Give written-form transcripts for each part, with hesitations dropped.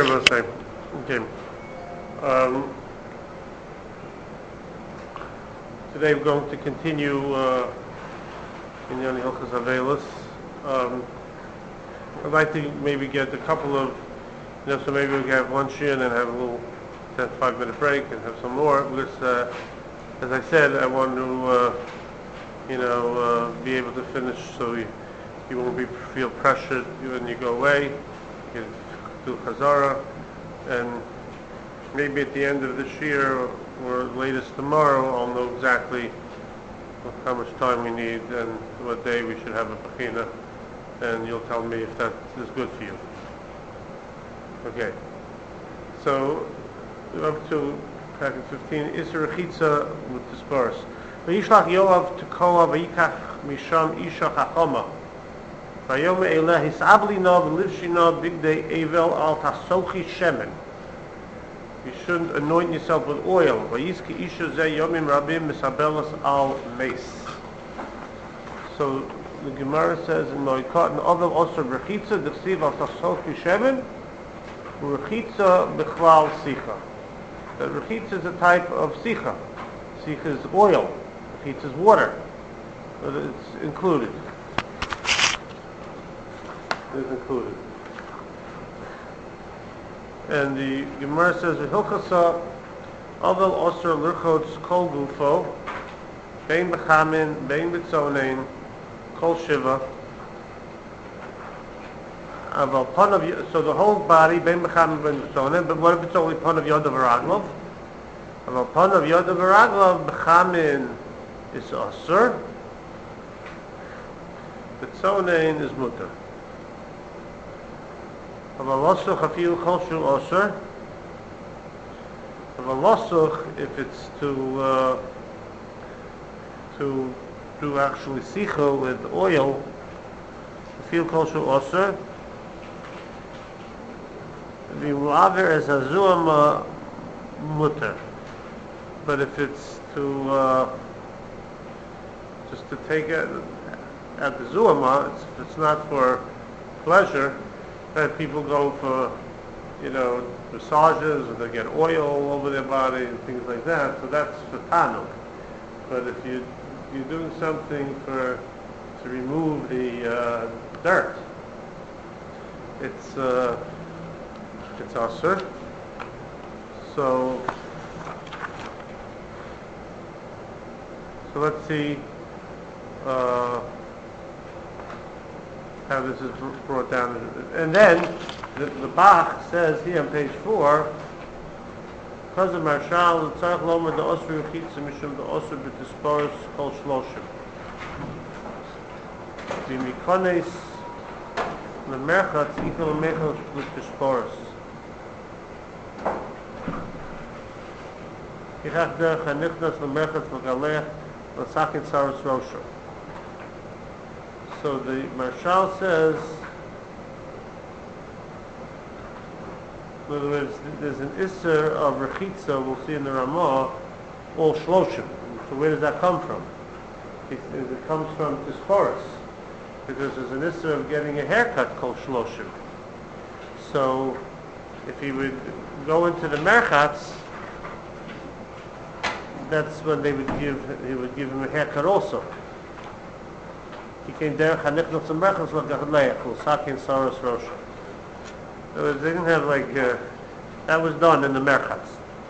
Moshe. Okay. Today we're going to continue in Yoni Hilchos Avelis. I'd like to maybe get a couple of, so maybe we can have lunch here and then have a little 5-minute break and have some more. Because, as I said, I want to, be able to finish so you won't feel pressured when you go away. You can do Chazara, and maybe at the end of this year or latest tomorrow, I'll know exactly how much time we need and what day we should have a Bechina, and you'll tell me if that is good for you. Okay. So, up to packet 15, Isser Rechitza with discourse. Vayishlach Yoav Tekoa Vayikach Misham Isha Chachoma. Vayom Eileh Hisabli No V'Livshi No Bigdei Evel Al Tasochi Shemen. You shouldn't anoint yourself with oil. Vayiski Isha Zeh Yomim Rabim Misabelas Al Meis. So the Gemara says in Moikot and Ovel Osir Rechitza D'Chsiv Al Tasochi Shemen Rechitza B'Chlal Sicha. That Rechitza is a type of Sicha. Sicha is oil. Rechitza is water. But it's included. Is included. And the Gemara says, "V'hilchasa aval osir lirchotz kol gufo, bein b'chamin, bein b'tzonein, kol shiva." Aval panav, so the whole body, bein b'chamin, bein b'tzonein. But what if it's only panav yodav v'raglov? Aval panav yodav v'raglov, b'chamin is osir. B'tzonein is mutter. Avalasuch afilu koshu osir. Avalasuch, if it's to do actually sicha with oil, afilu koshu osir. The mu'aver is a zuama mutter. But if it's to just to take it at the zuama, it's not for pleasure. That people go for, massages, or they get oil all over their body and things like that. So that's for tanuk. But if you're doing something to remove the dirt, it's asur. So let's see. How this is brought down. And then the Bach says here on page 4, because of Marshal, the Tzarech Lomer the Osir Rechitza Mishum the Osir B'Tisporos Kol Shloshim. V'mikones L'merchatz Ikol L'merchatz B'Tisporos. Yichach Derech HaNichnas L'merchatz L'Galech L'Sakin Tzaros Rosho. So the Marshal says, in other words, there's an Isser of Rechitza, we'll see in the Ramah, all Shloshim. So where does that come from? It comes from Tisporos, because there's an Isser of getting a haircut called Shloshim. So if he would go into the Merchatz, that's when he would give him a haircut also. He came derech hanichnas u'merchas l'gachleich l'sakin saros rosh. They didn't have that was done in the merchats.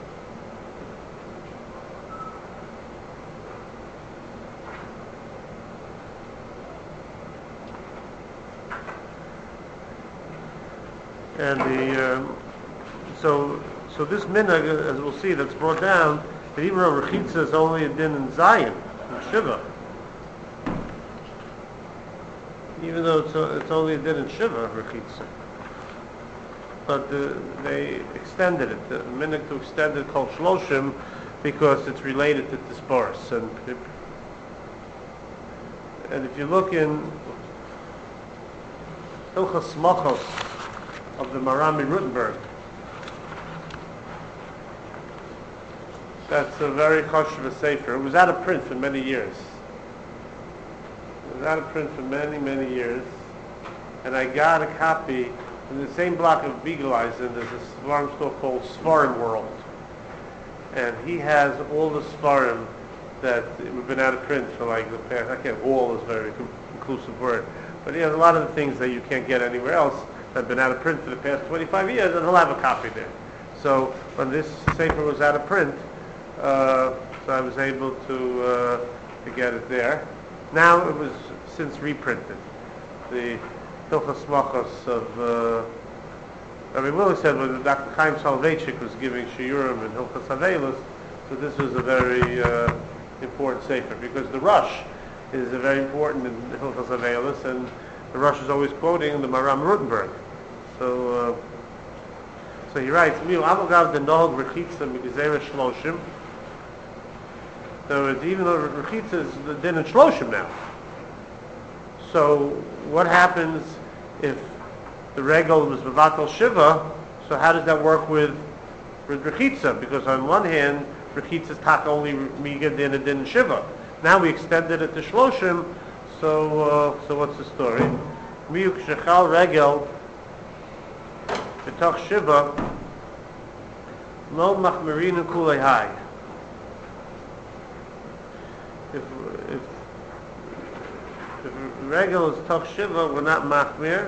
And so this minhag, as we'll see, that's brought down that even though rechitza is only a din in Zion, in Shiva. Even though it's only a din in Shiva, Rechitza. But they extended it, the minhag to extend it called Shloshim, because it's related to Tisporos. And if you look in Hilchas Smachos of the Marami Rutenberg, that's a very chashuv sefer. It was out of print for many years. It was out of print for many, many years. And I got a copy In the same block of Beagleisen, there's a Svarim store called Svarim World. And he has all the Svarim that have been out of print for like the past, I can't, all is a very inclusive word, but he has a lot of the things that you can't get anywhere else that have been out of print for the past 25 years, and he'll have a copy there. So when this Sefer was out of print, so I was able to get it there. Now it was since reprinted. The Hilchos Machos of Rabbi Willis said when Dr. Chaim Soloveitchik was giving Shiurim and Hilchos Avelos, so this was a very important sefer because the Rosh is a very important in Hilchos Avelos, and the Rosh is always quoting the Maram Rutenberg. So he writes, "Miu Avogav the Nog Rechitza Migzera Shloshim." So it's, even though Rechitza is the din in Shloshim now. So what happens if the regal was Bevatel Shiva? So how does that work with Rechitza? Because on one hand, Rechitza is tak only Miga din and din Shiva. Now we extended it to Shloshim. So what's the story? Miuk Shechal Regel B'toch Shiva Lo Machmerinu Kulei Hai. If Regel is Toch Shiva, we're not Machmir.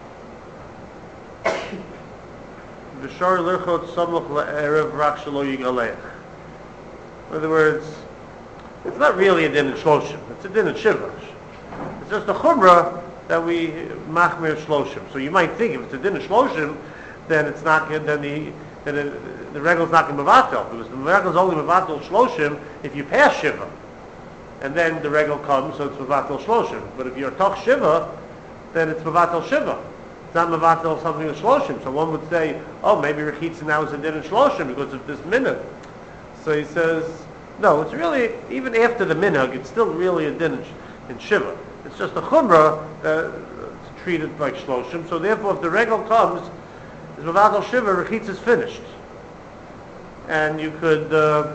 V'shor Lirchot Samuch La'erev Rak Shelo Yigalech. In other words, it's not really a din in Shloshim. It's a din in Shiva. It's just a chumrah that we Machmir Shloshim. So you might think if it's a din in Shloshim, then it's not then the regel's not going to mevatel, because the regel's only mevatel Shloshim if you pass Shiva. And then the regel comes, so it's mevatel Shloshim. But if you're Toch Shiva, then it's mevatel Shiva. It's not mevatel something in Shloshim. So one would say, oh, maybe Rechitza now is a din in Shloshim because of this minhag. So he says, no, it's really, even after the minhag, it's still really a din in Shiva. It's just a chumrah it's treated like Shloshim. So therefore, if the regel comes, it's mevatel Shiva, Rechitza is finished. And you could...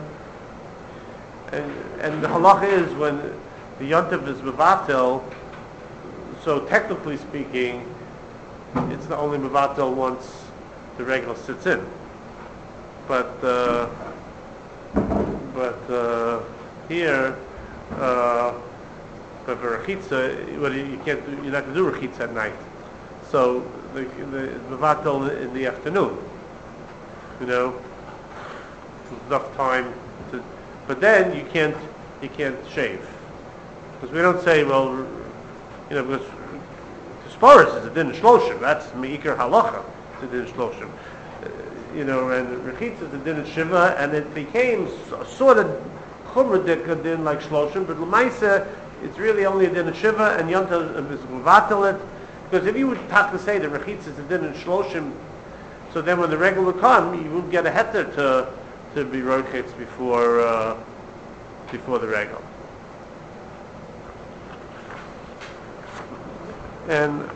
And the halacha is when the yontif is mevatel, so technically speaking, it's the only mevatel once the regel sits in. But here, but for rechitza, you can't do, you're not going to do rechitza at night. So the mevatel in the afternoon, there's enough time to. But then you can't shave, because we don't say, well, because Sporis is a din shloshim. That's meikar halacha. It's a din shloshim. And Rechitza is a din shiva, and it became sort of chumrah din like shloshim. But l'maisa, it's really only a din shiva, and Yonta is mevatel it. Because if you would have to say that Rechitza is a din shloshim, so then when the regular would come, you would get a heter to be rochitz before the regal. And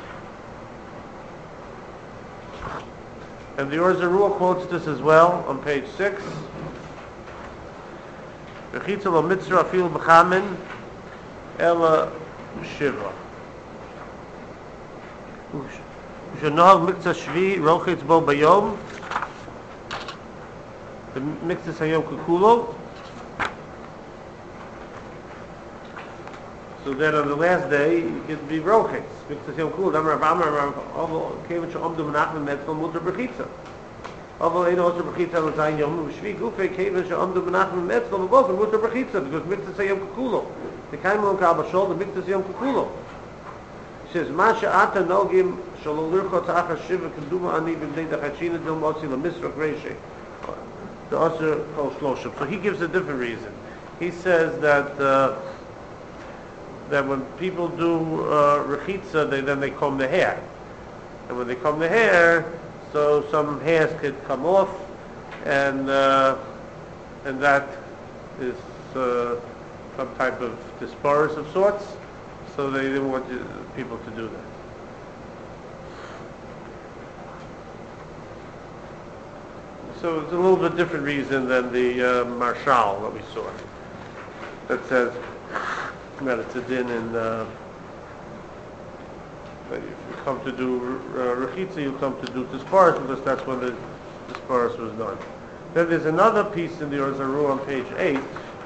the Or Zarua quotes this as well on page 6. Rechitza lo mitzvah afil b'chamin ela shiva. U'shenohag miktzah shvi rochitz bo bayom. The miktzah hayom kukulo. So then on the last day, you can be rochitz. Miktzah hayom kukulo. Damar Avamar Ovo kevin she'omdu menachem metzvah mutar b'chitza. Ovo eino oser b'chitza l'zayin yom u'shvi gufei kevin she'omdu menachem metzvah l'bofen mutar b'chitza, because miktzah hayom kukulo. The kaimon ka'abashol, the miktzah hayom kukulo. He says, Ma she'ata nogim shelo lirchot achar shiva keduma ani b'bnei dachachina dil motzi l'misrak reishe. The Osir Kol Shloshim. So he gives a different reason. He says that when people do rechitza, then they comb the hair, and when they comb the hair, so some hairs could come off, and that is some type of disparus of sorts. So they didn't want people to do that. So it's a little bit different reason than the Marshal that we saw, that says that it's a din in come to do Rechitza, you come to do Tisparis, because that's when the Tisparis was done. Then there's another piece in the Orzaru on page 8.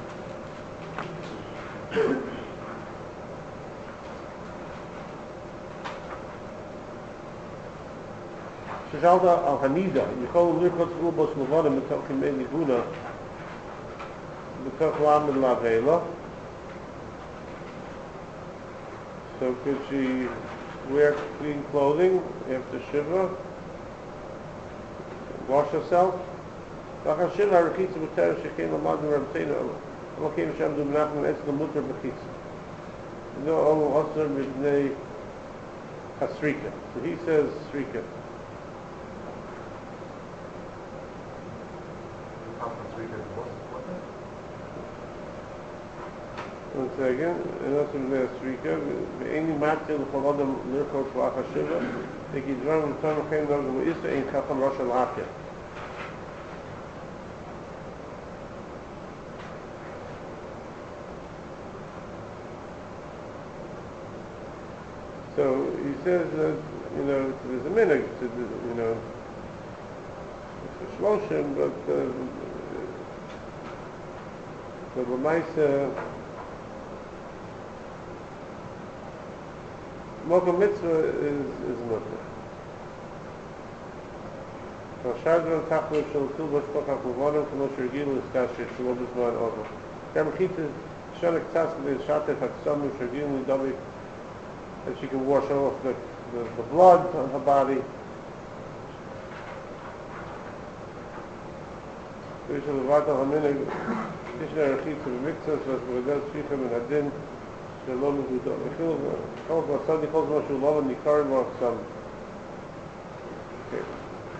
Sheshalda al Hanida, Yichol Lichot Ubos Levonim B'toch Imei Nivuna B'toch Lamed Lavela. So could she wear clean clothing after Shiva? Wash herself? Lachar Shiva Rechitza B'ter Shechein Lamad Rabbeinu Elokeim Hashem Du Menachem Etz L'Muter B'chitza. No Olu Osir B'nei Hasrika. So he says Srika. One second. And also B'nei Hasrika. Ve'eni Matil L'Cholodam L'Irchot Lachar Shiva. V'Gidron L'Ton L'Chein L'Orgam L'Isa Ein Chacham Rosh L'Afya. So he says that, there's a minhag to do, it's a shloshim, but L'maisa, Mokum Mitzvah is mutter. So Shadron Tachlu Shal Tulba Shpachach Uvonim K'mo Shirgilu Iskashi Shalom B'zman Ovo. Gamachita Shonek Tzasli Shatef HaTzom Shirgilu Dobi, that she can wash off the blood on her body. We shall have a minute. Tishna Rechitza B'miktzas was B'vedel Shichem and Hadin Shalom B'udot. Cholz Masadi Cholz Moshe Lova Nikarim Mosam. Okay.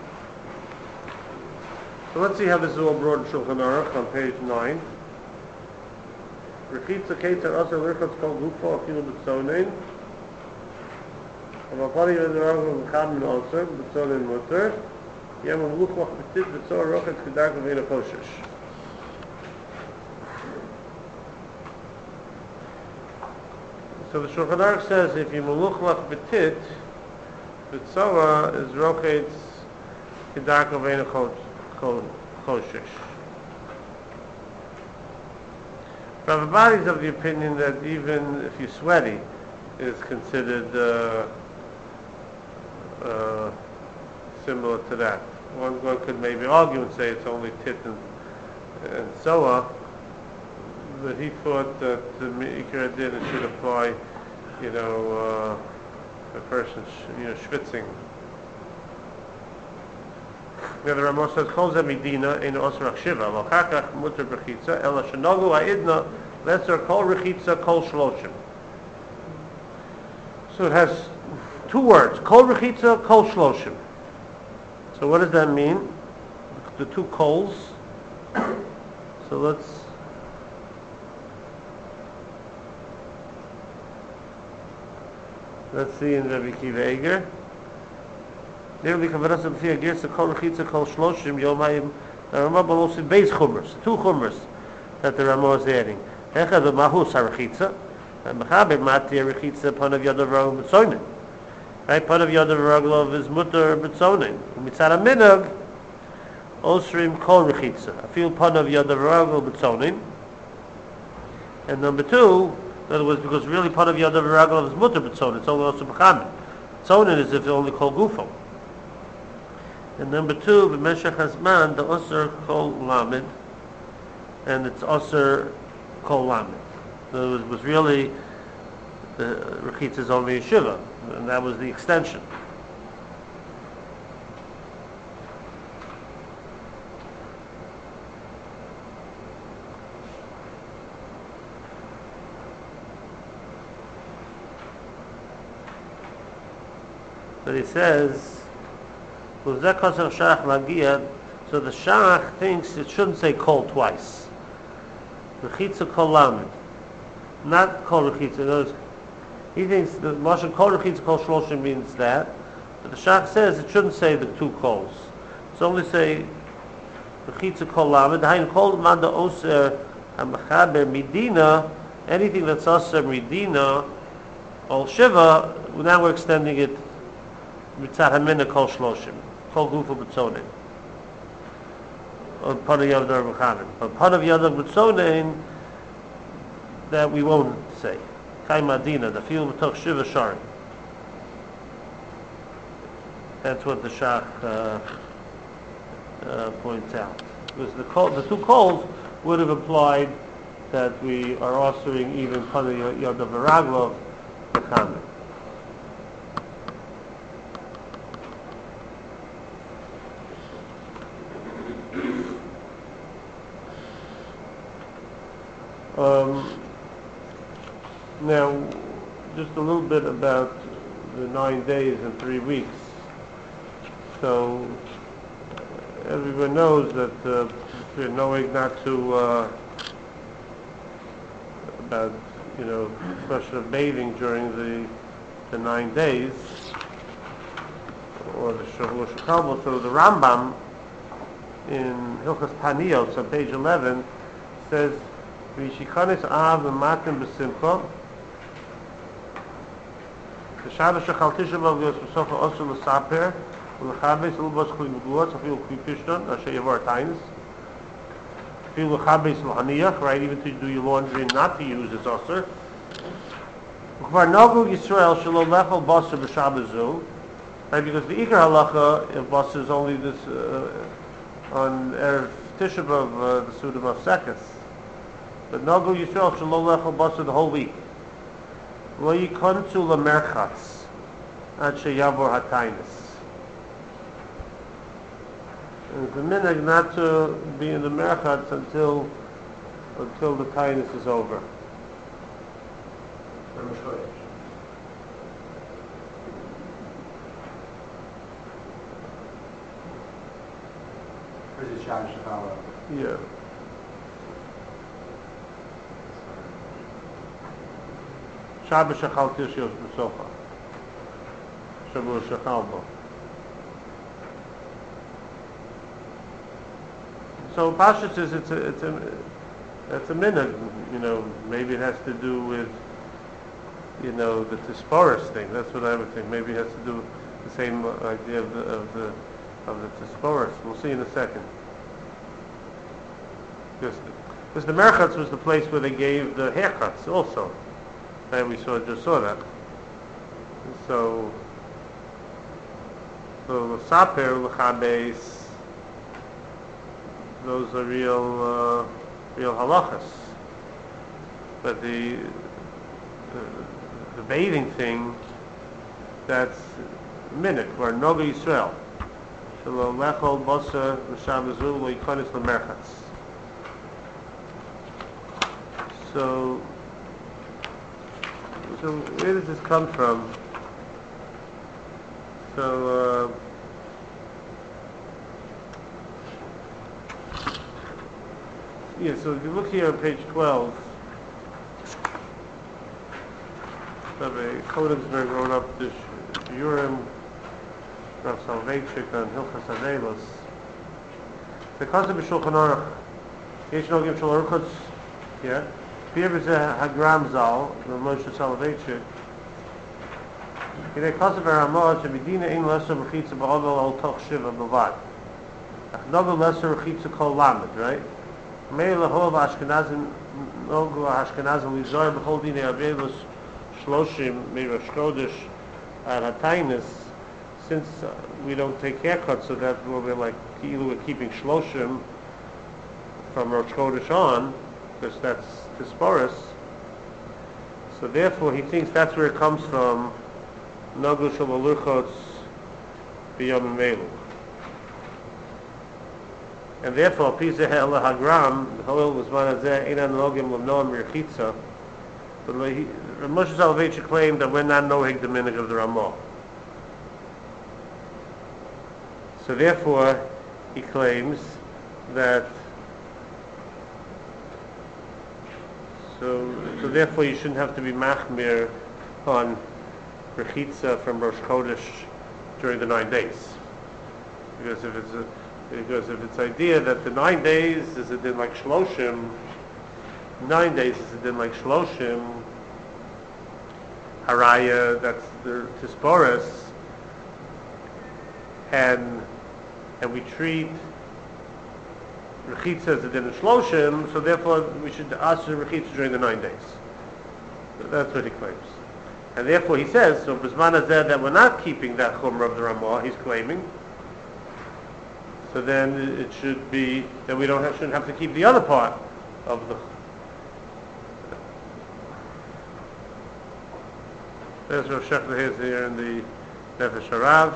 So let's see how this is all brought in Shulchan Aruch on page 9. Rechitza Keter Aser Lirchotz Kol Gufo Afilu B'tzonein. Aber Pari wird der Rang von Kamen also, bezahlen in Mutter. Die haben Luch noch betit, bezahlen Roch ins Gedanken wie eine Koshish. So the Shulchan Aruch says if you Meluch Lach Betit, Betzala is Roch ins Gedanken wie eine Koshish. Rabbi is of the opinion that even if you're sweaty, is considered similar to that. One could maybe argue and say it's only tit and soa, but he thought that the Ikra did it should apply, a person, schwitzing. The other Ramos says, Kol ze midina ein osrach shiva, al chakach muter b'chitza, ela shenogu ha'idna, lesser kol rechitza, kol shloshim. So it has two words, kol rechitza, kol shloshim. So what does that mean? The two kols. So let's see in Rabbi Kiva Eger. Nearly kavanasa b'fiyah girsa kol rechitza, kol shloshim yomayim. The Ramah also beis chumras, two chumras that the Ramah is adding. Echad the mahus harechitza. Mechaber matir rechitza panav yadav raglav b'tzonin. Right, panav yadav raglav is mutter b'tzonin. Mitzad minhag osrim kol rechitza. I feel panav yadav raglav b'tzonin. And number two, in other words, because really panav yadav raglav is mutter b'tzonin. It's only also b'chamin. Tzonin is if it's only kol gufo. And number two, b'meshach hazman the osir kol lamed, and it's osir kol lamed. It was really the Rechitza is only a Shiva, and that was the extension. But he says, so the Shach thinks it shouldn't say kol twice. Rechitza kol lamed. Not kol rechitza. He thinks the Moshe kol rechitza kol shloshim means that, but the Shach says it shouldn't say the two kols. It's only say rechitza kol lamed. Hain kol manda oser hamachaber midina. Anything that's oser midina, ol shiva. Now we're extending it mitzad hamina kol shloshim, kol gufa b'tzonin. On Panav Yadav B'chanan. On Panav Yadav B'tzonin, that we won't say. Kai Madina, the field b'toch Shiva Sharim. That's what the Shach points out. Because the two calls would have implied that we are offering even Panav Yadav V'Raglov B'chanan. Now, just a little bit about the 9 days and 3 weeks. So, everyone knows that we're knowing not to, about, question of bathing during the 9 days, or the Shavua Shekabel. So the Rambam in Hilchas Taniyot, on page 11, says, V'yishikanis av v'matim b'simcha, Shabbos shechal Tisha B'av Yos B'sofa Osur L'saper L'chabes L'bos Kli Meguot Afil Kli Pishton Asher Yavar Tainis Afil L'chabes L'haniyach, right, even to do your laundry and not to use it's Osur. Ukvar Nagu Yisrael Shelo Lechol Basar B'Shabbos Zu, right, because the Iker Halacha of Basar is only this on Erev Tisha B'av, the Suda of Sekas, but Nagu Yisrael Shelo Lechol Basar the whole week. Lo yikontu lemerchatz ad sheyavor hatainis. It's a minhag not to be in the merchatz until the tainus is over. Yeah. Shabbos shechal Tisha B'sofa. Shavua shechal bo. So Pashas says it's a minhag. Maybe it has to do with the Tisporus thing. That's what I would think. Maybe it has to do with the same idea of the Tisporus. We'll see in a second. Because the Merchatz was the place where they gave the haircuts also. And we just saw that. So L'saper, L'chabes, those are real halachas. But the bathing thing, that's minute, where Noga Yisrael. Shelo Lechol Basar L'Shabbos Zu Lo Yikonis L'merchatz. So where does this come from? So so if you look here on page 12, Rabbi Kodensberg wrote up this Urim Rav Soloveitchik on Hilchas Adelos. The concept of Shulchan Aruch, Yesh Nogim Shul Aruchos, yeah. Here is a Hagram Zal, the Moshe Soloveitchik. Kidei Kosev HaRamah Shebedina Ein Lesser Rechitza Ba'ovel Al Toch Shiva B'vad. Ach Nogu Lesser Rechitza Kol Lamed, right? Mei Lehov Ashkenazim Nogu Ashkenazim Lizor B'chol Dinei Avelus Shloshim Mei Rosh Chodesh Ad HaTainis. Since we don't take haircuts, so that we're keeping Shloshim from Rosh Chodesh on, because that's Tisporus. So therefore he thinks that's where it comes from, Nagu Shel Aluchos B'Yom Melu. And therefore, Pizah Ha'el Hagram, the Halil was one of the Einan Nogim L'Noam Rechitza. But Moshe Soloveitchik claimed that we're not knowing the minhag of the Ramah. So therefore, he claims that So therefore you shouldn't have to be machmir on rechitza from Rosh Chodesh during the 9 days. Because if it's idea that the 9 days is a din like Shloshim, 9 days is a din like Shloshim, Haraya, that's the Tisporus, and we treat Rechitza as a din of Shloshim, so therefore we should ask the Rechitza during the 9 days. That's what he claims. And therefore he says, so Bisman Hazeh, that we're not keeping that Chumrah of the Ramah, he's claiming, so then it should be, that we shouldn't have to keep the other part of the... There's Rav Shechler here in the Nefesh Harav.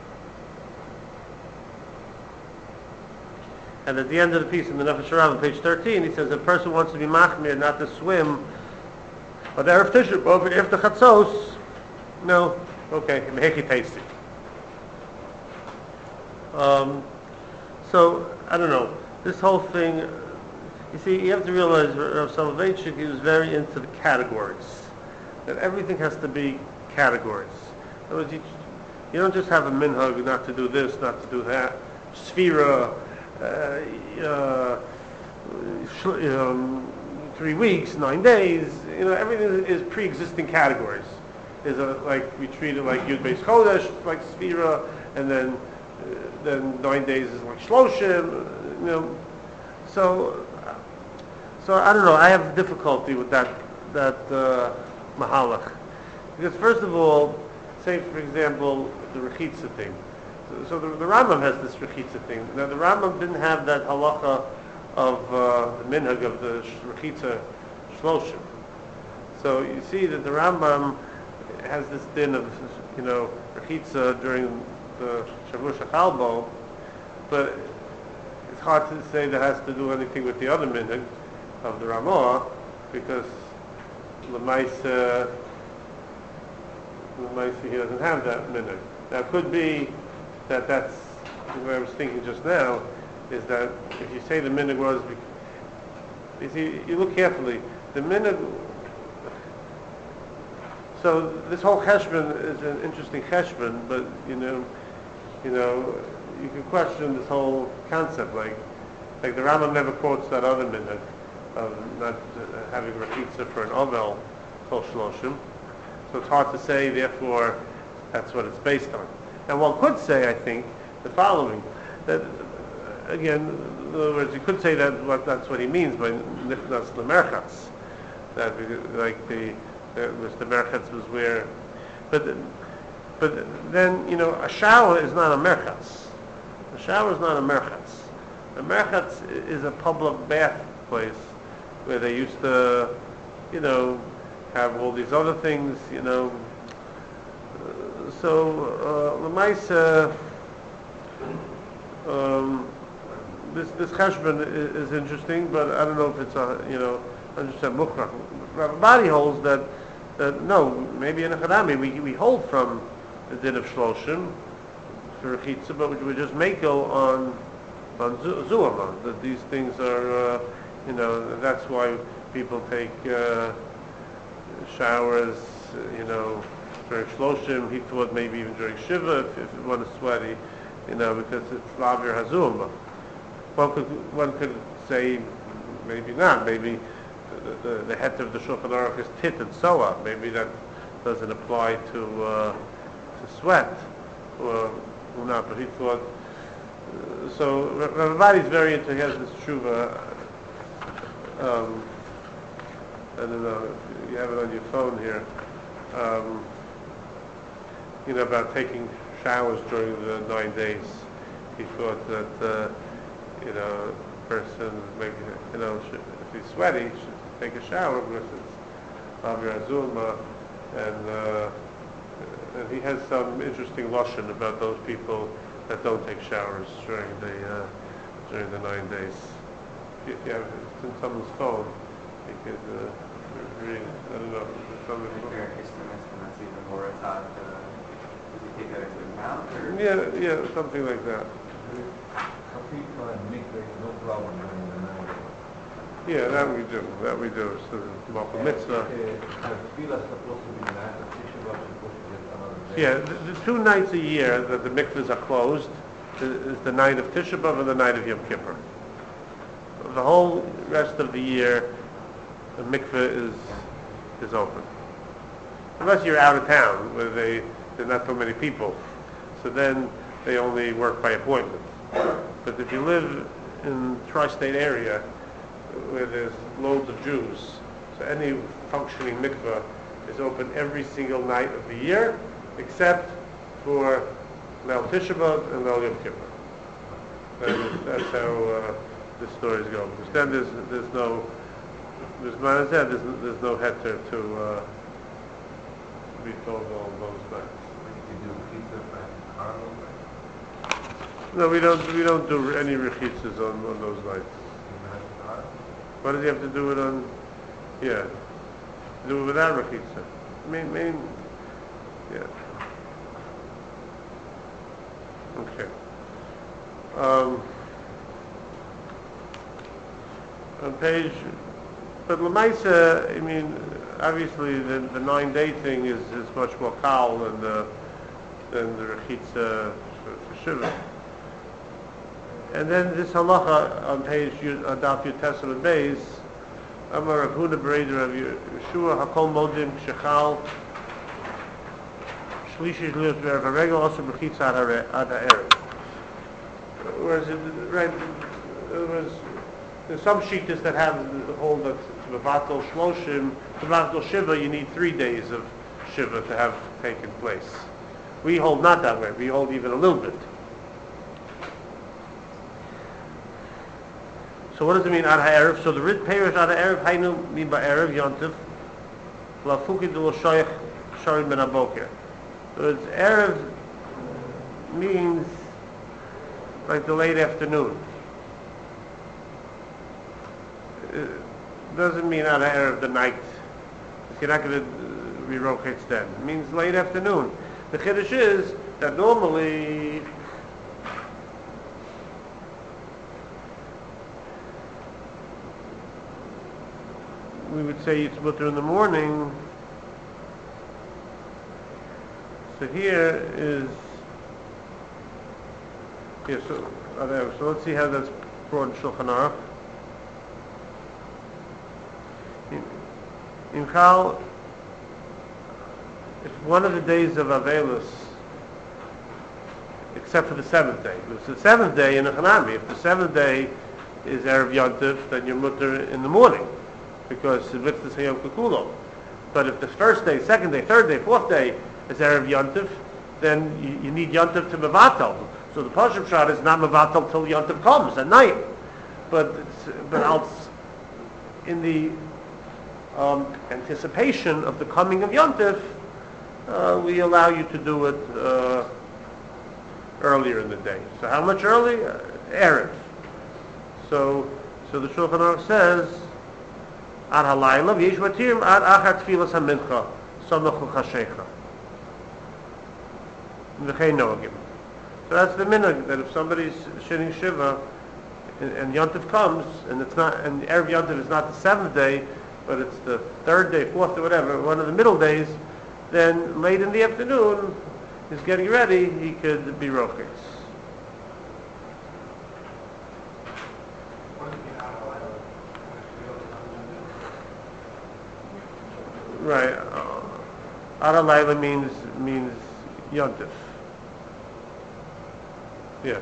And at the end of the piece in the Nefesh Harav on page 13, he says a person wants to be machmir, not to swim, but Erev Tisha B'Av, if the Chatzos, no, okay, Mehechi Tasty. So, I don't know, this whole thing, you see, you have to realize Rav Soloveitchik, he was very into the categories. That everything has to be categories. In other words, you don't just have a minhag not to do this, not to do that. Sphira, 3 weeks, 9 days. Everything is pre-existing categories. Like we treat it like Yud Beis Chodesh, like Sphira, and then 9 days is like Shloshim. So I don't know. I have difficulty with that mahalach. Because first of all, say for example, the Rechitza thing. So the Rambam has this Rechitza thing. Now the Rambam didn't have that halacha of the minhag of the Rechitza Shloshim. So you see that the Rambam has this din of, Rechitza during the Shavuot Shachalbo, but it's hard to say that has to do anything with the other minhag of the Ramah, because L'maisa he doesn't have that minhag. Now it could be that's what I was thinking just now, is that if you say the minhag was, you see, you look carefully, the minhag, so this whole cheshbon is an interesting cheshbon, but you can question this whole concept, like the Rambam never quotes that other minhag of not having rechitza for an ovel kol shloshim. So it's hard to say, therefore, that's what it's based on. And one could say, I think, the following, that, again, in other words, you could say that's what he means by nichnas lemerchatz, that like the merchatz was where, but then, a shower is not a merchatz. A shower is not a merchatz. A merchatz is a public bath place where they used to, have all these other things, So, L'maisa, this cheshbon is interesting, but I don't know if it's 100% mukhrach. Rabbi holds that no, maybe in a Chadami we hold from the din of Shloshim for Rechitza, but we just makel on Zuama, that these things are, that's why people take showers, during Shloshim. He thought maybe even during Shiva, if one is sweaty, because it's Lavir Hazuma. One could say, maybe not, maybe the head of the Shulchan Aruch is tit and soa. Maybe that doesn't apply to sweat, or not, but he thought, so Rav Avadi is very into, he has this tshuva, I don't know, you have it on your phone here, about taking showers during the 9 days. He thought that, a person maybe, if he's sweaty, should take a shower because it's Avir Azuma, and he has some interesting lashon about those people that don't take showers during the 9 days. If you have it's in someone's phone, you could read. I don't know. Take that into account? Or? Yeah, something like that. Some people and mikveh, no problem during the night. Yeah, that we do. So the Malchut Mitzvah. The tefillah is supposed to be the night of Tisha B'Av, supposed to be another day. Yeah, the 2 nights a year that the mikvahs are closed is the night of Tisha B'Av and the night of Yom Kippur. The whole rest of the year, the mikvah is open. Unless you're out of town where there are not so many people. So then they only work by appointment. But if you live in the tri-state area where there's loads of Jews, so any functioning mikveh is open every single night of the year, except for Leil Tisha B'Av and Leil Yom Kippur. That's how the stories go. Because then there's no heter to be told on those nights. You do pizza for carnival? No, we don't do any rechitzas on those nights. Why does he have to do it on? Yeah, do it without rechitza. Yeah. Okay. On page, but Lamaisa, I mean, obviously the 9-day thing is much more kal than the rechitza for Shiva. And then this halacha on page Daf Yud Testament Beis, Amar Rav Huna Bereder of Yeshua Hakol Modim Shechal Shlishi Shliut Ve'er Varegel also Rechitza Ad Ha'erev. Whereas there's some shittas that have the hold that to Mevatel Shloshim, to Mevatel Shiva, you need 3 days of Shiva to have taken place. We hold not that way. We hold even a little bit. So what does it mean Ad Ha'erev? So the Rit Perish Ad Ha'erev Hainu Mi Ba'erev Yontif Lafuki Dul Shoych Sharim Ben Aboker. So it's Erev means like the late afternoon. It doesn't mean Ad Ha'erev the night. You're not going to be rochets then. It means late afternoon. The Chiddush is that normally we would say it's mutter in the morning. So here is, yeah, so let's see how that's brought in Shulchan Aruch. In Chal, if one of the days of Avelus, except for the 7th day, it's the 7th day in a Chanami. If the 7th day is Erev Yontif, then you're mutter in the morning, because it's the Hayom Kekulo. But if the first day, second day, third day, fourth day is Erev Yontif, then you need Yontif to Mevatel. So the Pashup Shad is not Mevatel till Yontif comes at night. But in the anticipation of the coming of Yontif, we allow you to do it earlier in the day. So how much early? Erev. So the Shulchan Aruch says, Ad halayla v'yesh matir ad achar tfilas hamincha samach chashecha v'chei noagim. So that's the minhag, that if somebody's shitting Shiva and Yontif comes, and it's not, and Erev Yontif is not the 7th day, but it's the 3rd day, 4th day, whatever, one of the middle days, then late in the afternoon, he's getting ready, he could be rochets. Right. Ad halayla means Yontif. Yeah.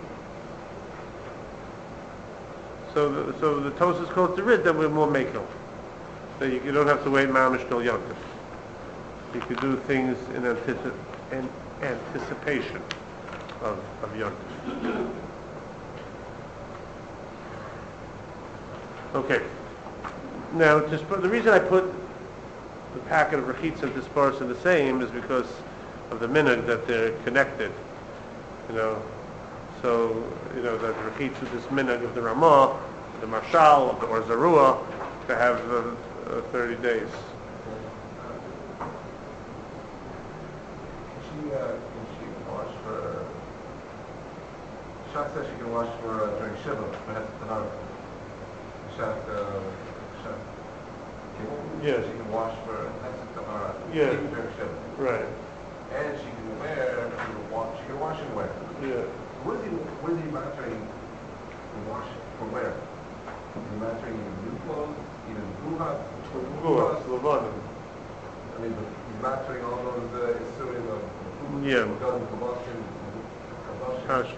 So the Tosas quotes the Rid that we're more makel. So you don't have to wait mamish till Yontif. You could do things in anticipation of Yontif. Okay. Now, the reason I put the packet of rechitza and disparse in the same is because of the minhag that they're connected. So that rechitza, this minhag of the Ramah, the Marshal, of the Or Zarua, to have 30 days. Can she wash for? Shach says she can wash for during Shiva, but that's the night. Shach. Yes. She can wash for Tahara. Yeah. Even during Shiva. Right. And she can wear. She can wash and wear. Yeah. What is he monitoring to wash for wear? Is he monitoring new clothes, even buhas? Levanim. I mean, but he's monitoring all those issues of Yeah. combustion, Pashtus.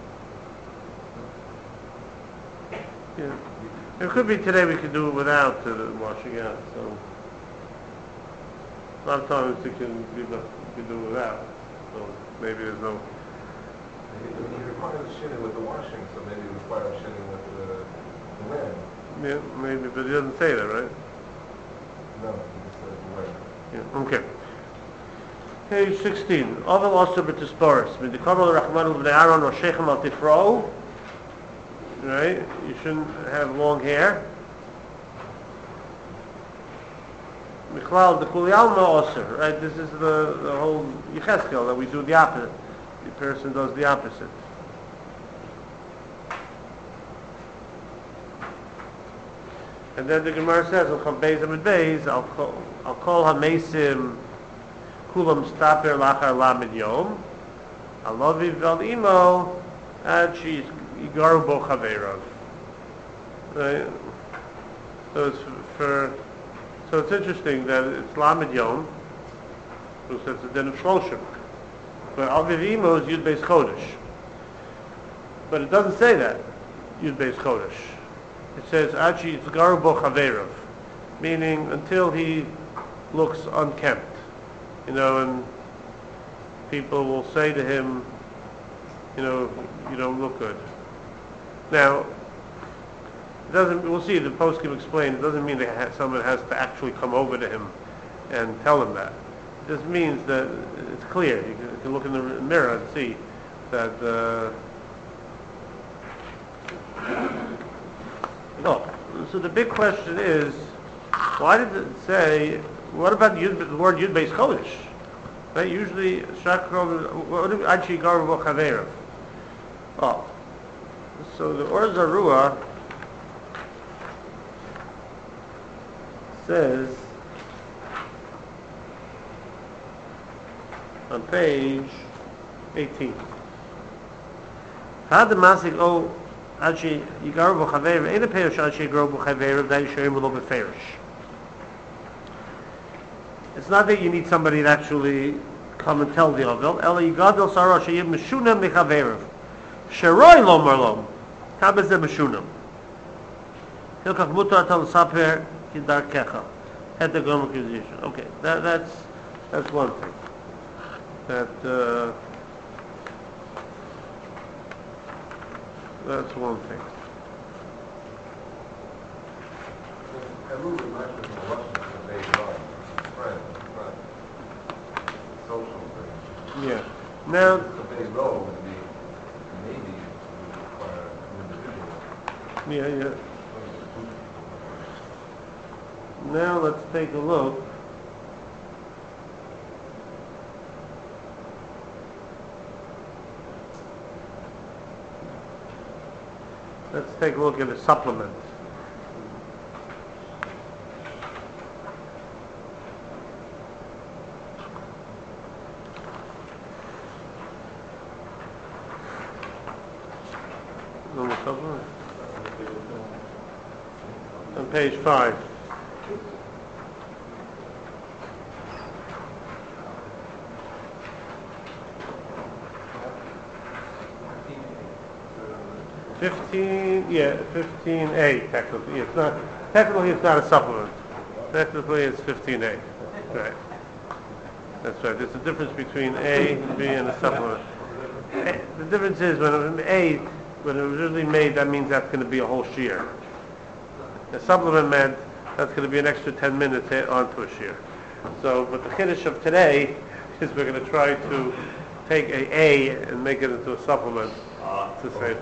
Yeah. It could be today we could do it without washing out, so a lot of times we can do it without, so maybe there's no... He requires shitting with the washing, so maybe he requires shitting with the wind. Yeah, maybe, but he doesn't say that, right? No, he just says the wind. Yeah, okay. Page 16. Ovel also b'tisporis. Midikabel rachmanu b'nei Aaron or sheichem al tifro. Right? You shouldn't have long hair. Michlal the kuli alma also. Right? This is the whole Yecheskel that we do the opposite. The person does the opposite. And then the Gemara says, "I'll call hamesim kulam staper lachar lamed yom, alaviv vel imo ad she's yigaru bo chaveirav." Right? So it's interesting that it's lamed yom, so it's a din of shloshim, but alaviv imo is yud beis chodesh, but it doesn't say that yud beis chodesh. It says, Achi Yitzgaru bo chaveirav, meaning until he looks unkempt. And people will say to him, you don't look good. Now, we'll see, the poskim explain, it doesn't mean that someone has to actually come over to him and tell him that. It just means that it's clear. You can look in the mirror and see that, so the big question is, why did it say, what about the word Yud Beis Chodesh? Right? Usually, Achi Garu Bo Chaveirav. Oh. So the Or Zarua says, on page 18, Had the Masik O Achi Yigaru Bo Chaveirav, ain't a Peirush Achi Yigaru Bo Chaveirav, that Yisharim will be Feirish. It's not that you need somebody to actually come and tell the Ovel. Ela Yigadol Sarah Sheyib Meshunem Mechaveirav. Sheroi Lomar Lom. Kabez de Meshunem. Hilkach Mutar Tal Saper Kidar Kecha. Had the Gomer accusation. Okay, that's one thing. That's one thing. Yeah. Now, yeah. Now let's take a look. Let's take a look at the supplement. On page 5. Yeah, 15A technically. It's not a supplement. Technically it's 15A. Right. That's right. There's a difference between A, B, and a supplement. The difference is when it was originally made, that means that's going to be a whole shear. The supplement meant that's going to be an extra 10 minutes onto a shear. So, but the chiddush of today is we're going to try to take A and make it into a supplement to say.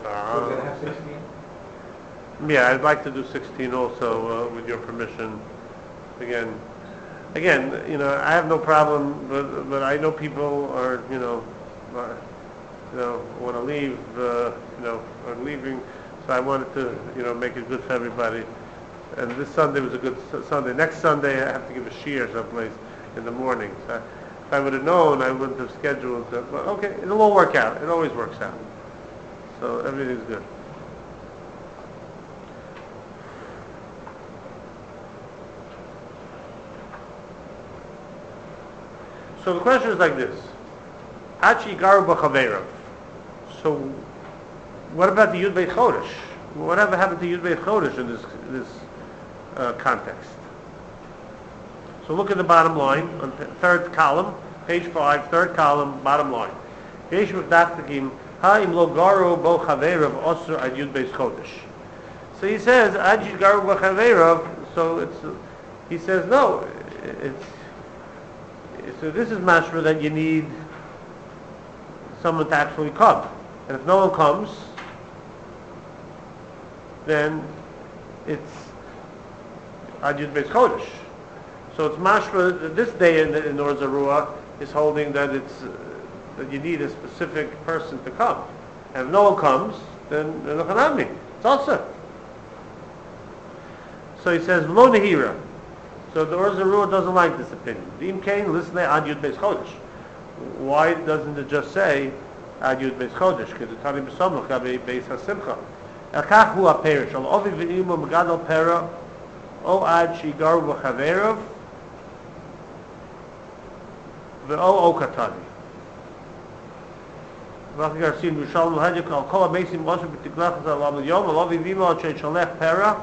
Yeah, I'd like to do 16 also, with your permission. Again, I have no problem, but I know people are, want to leave, are leaving, so I wanted to, make it good for everybody. And this Sunday was a good Sunday. Next Sunday I have to give a shear someplace in the morning. So if I would have known, I wouldn't have scheduled it. But okay, it'll all work out. It always works out. So everything's good. So the question is like this. Achi garu b'chaveirav. So, what about the Yud Beit Chodesh? Whatever happened to Yud Beit Chodesh in this context? So look at the bottom line, on the third column, page 5, third column, bottom line. Yesh Mekdachtakim, ha'im lo garu bo chaverav osur ad Yud Beit Chodesh. So he says, ad Yud garu bo chaverav, so he says, no, so this is mashma that you need someone to actually come. And if no one comes, then it's ad Yud Beit Chodesh. So it's mashma that this day in Or Zarua is holding that it's that you need a specific person to come. And if no one comes, then Hanami. It's also. So he says, V'lo Nehira. So the Or Zarua doesn't like this opinion. V'im Kain, listen to ad Yud Beit Chodesh. Why doesn't it just say ad Yud Beit Chodesh? Because it's Tani B'Somach Gabi Beis HaSimcha. Elkach hu ha-perish. Al ovi v'imo megadol pera o ad shigaru v'chaverav v'o o katani. V'ach garsin v'shalom l'hadjuk al kol ha-mesim moshe b'tiklachas al yom al ovi v'imo al shei shalech pera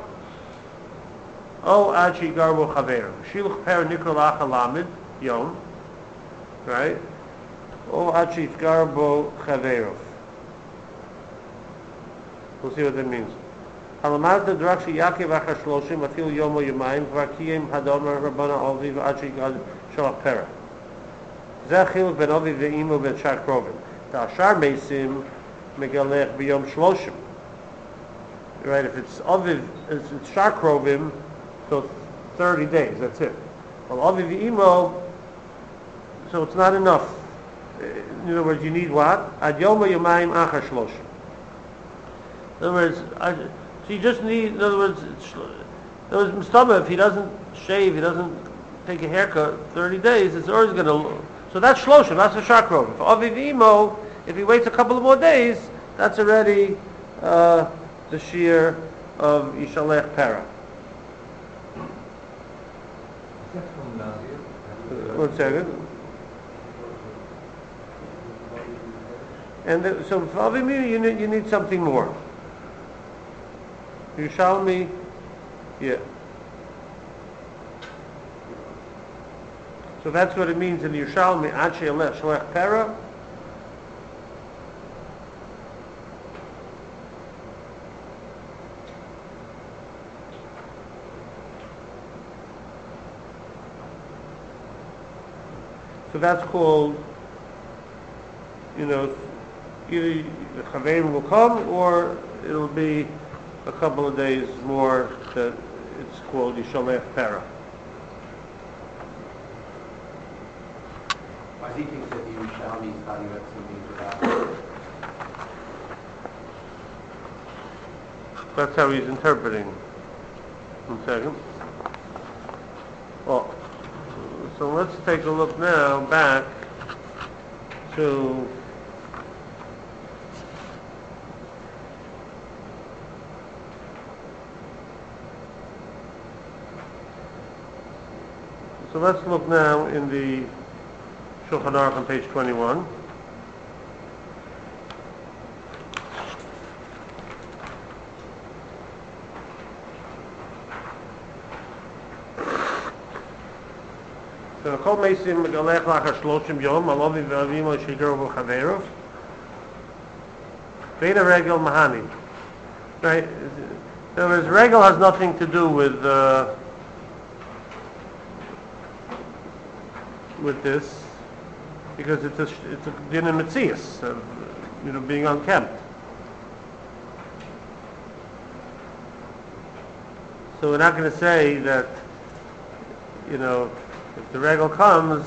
o ad shigaru v'chaverav. Shiluch pera nikro lach alamid yom, right? O ad shigaru v'chaverav. We'll see what that means. Halamazda drakshi Yaakov achar shloshim atil yomo yomayim v'arkiyim hadomer rabbana ovi v'adshi gad shalach pera. Zeh chiluk ben ovi v'imo ben shar krovim. Ta'ashar meisim megalech b'yom shloshim. Right, if it's oviv, it's shar krovim, so 30 days, that's it. Well, ovi v'imo, so it's not enough. In other words, you need what? Ad yomo yomayim achar shloshim. In other words, so you just need, in other words, Mustama, if he doesn't shave, he doesn't take a haircut 30 days, it's always going to, so that's Shloshim, that's a Shakrov. If Avivimo, if he waits a couple of more days, that's already the shear of Yishalech Pera. One second. And so for Avivimo, you need something more. Yerushalmi, yeah. So that's what it means in Yerushalmi, Ad she'elech shlech pera. So that's called, either the Chaverim will come or it'll be a couple of days more that it's called Yishalech Pera. Why do you think that the Yerushalmi is talking about something for that? That's how he's interpreting. 1 second. Well, so let's take a look now back to So let's look now in the Shulchan Aruch on page 21. So Kol Meisim Megalech Lachar Shloshim Yom Alovi V'Avimo Shigaru V'Chaverov Veina Regel Mahani. Right? In other words, Regel has nothing to do with this, because it's a din in Metzias of being unkempt. So we're not going to say that if the regal comes,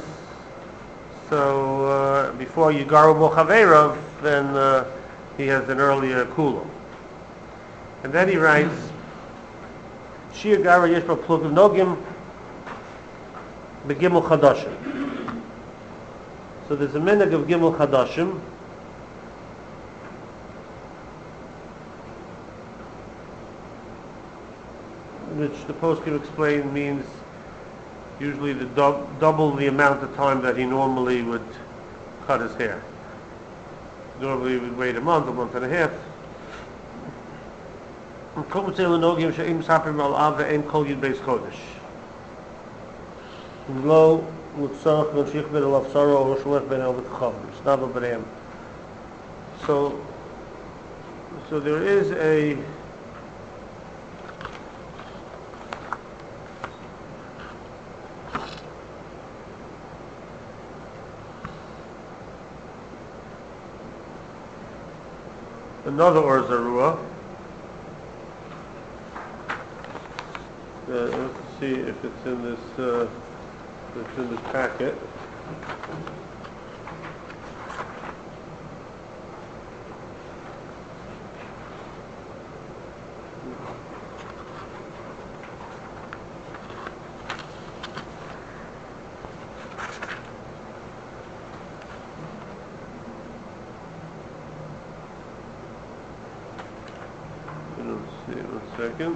so before Yigaru Bo Chaverov, then he has an earlier kula. And then he writes, Shir Gara Yeshba Plugim Nogim Begimel Chadashim. So there's a minhag of Gimel Chadashim, which the poskim explain means usually double the amount of time that he normally would cut his hair. normally we'd wait a month and a half. Kol mitzvah lenogim she'im saprim al av ve'em kol yud beis chodesh. Lo mutzarach v'nshich ben el afsara or sholech ben el v'tchav. Snava b'reim. So there is another Or Zarua. Let's see if it's in this packet. Let's see, 1 second.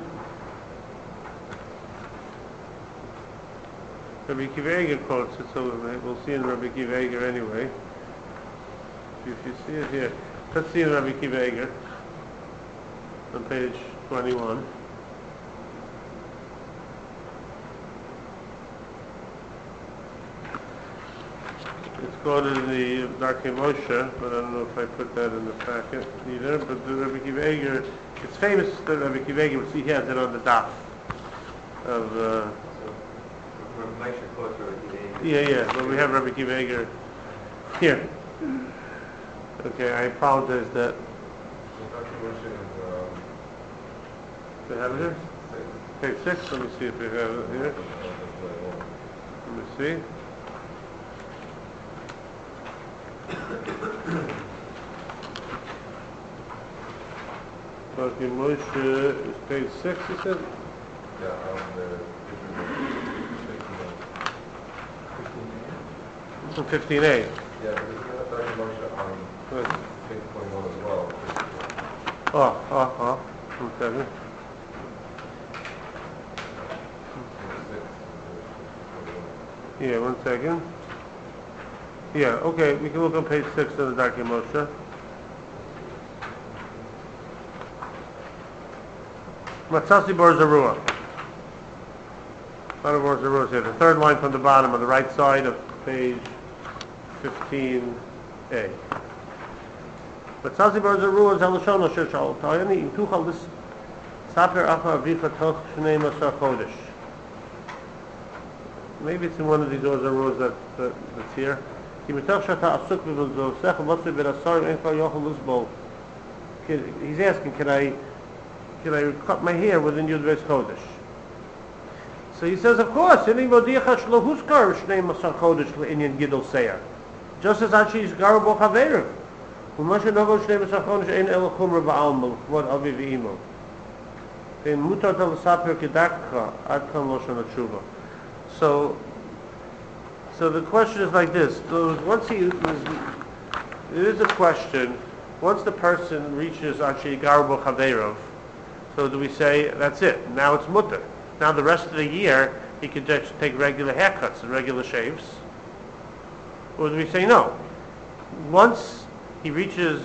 Rabbi Akiva Eiger quotes it, so we'll see in Rabbi Akiva Eiger anyway. If you see it here, let's see in Rabbi Akiva Eiger on page 21. It's quoted in the Darkei Moshe, but I don't know if I put that in the packet either. But the Rabbi Akiva Eiger, it's famous that Rabbi Akiva Eiger, but he has it on the daf of. Yeah, but we have Rabbi Akiva Eiger here. Okay, I apologize that. They have it here? Page 6, let me see if we have it here. Let me see. Darkei Moshe is page 6, you said? Yeah, From 15A. yeah, because you have Darkei Moshe on page 21 as well. Oh. 1 second. Yeah, 1 second. Yeah, okay, we can look on page 6 of the Darkei Moshe. Matzasi Bar Zarua. Bar Zarua is here. The third line from the bottom on the right side of page 15A. Matzasi Bar Zarua is Halashon Asher Shal Tayani in Tuchal this Saper Acha Avicha Toch Shnei Masar Chodesh. Maybe it's in one of these Or Zaruas that's here. He's asking, can I cut my hair within Yud Beis Chodesh? So he says, of course, just as Achi is Garabo Chaveru. What Avi V'imo. In Mutar Tavasaper Kedakha, Adkan Loshan Atshuva. So the question is like this. It is a question. Once the person reaches Achi Garbo Chaverov, so do we say that's it? Now it's mutter. Now the rest of the year he can just take regular haircuts and regular shaves, or do we say no? Once he reaches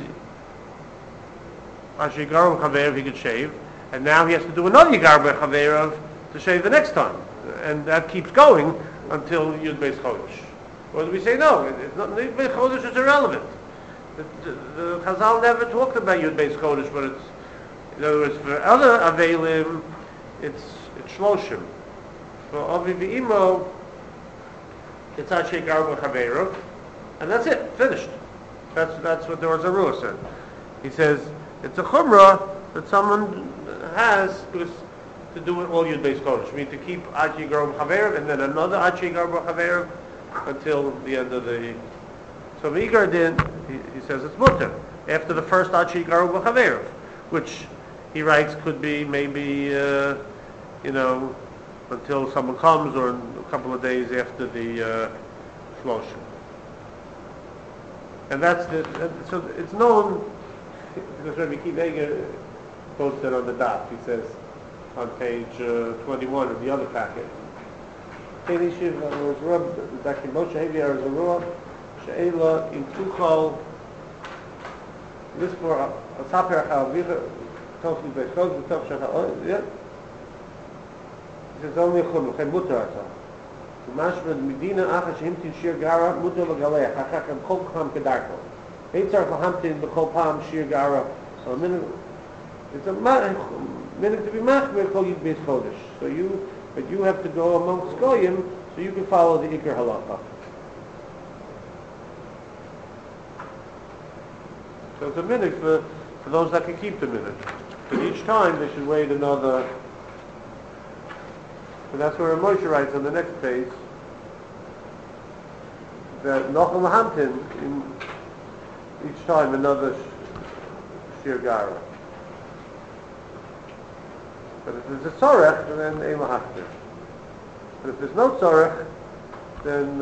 Achi Garbo Chaverov, he could shave, and now he has to do another Garbo Chaverov to shave the next time, and that keeps going until Yud Beis Chodesh. Or do we say no? It's not, Yud Beis Chodesh is irrelevant. The Chazal never talked about Yud Beis Chodesh, but it's, in other words, for other Avelim, it's Shloshim. For Avi V'imo, it's Achi Garbo Chaverov, and that's it, finished. That's what the Or Zarua said. He says it's a chumrah that someone has to do it all Yud Beis Chodesh. I mean, to keep Achi Garbo Chaverov and then another Achi Garbo Chaverov until the end of the. So Migar Din, he says it's mutter after the first Achi Garbo Chaverov, which he writes could be maybe until someone comes or a couple of days after the Shloshim. And so it's known because Rabbi Akiva Eiger quotes it on the dot. He says on page 21 of the other packet. this for Asaper Ha'avicha, tells me by Chod, the Tov Shachal, yeah. This is only a Chum, Chem Mutter Atzah. Mashma Medina Acha Shehimtin Shir Gara, Mutter L'Galeh, Hachachem Chol Cham Kedarko. Eitzar L'Hamtin B'Chol Pam Shir Gara, so a minute, it's a minute to be machmir Kol Yid Beis Chodesh. So you have to go amongst Goyim, so you can follow the Iker Halacha. So it's a minute for those that can keep the minute. But each time they should wait another. And that's where Moshe writes on the next page that Nochel Lahamtin in each time another Shir Gara. But if there's a Tzorech, then Ein Lahachtir. But if there's no Tzorech, then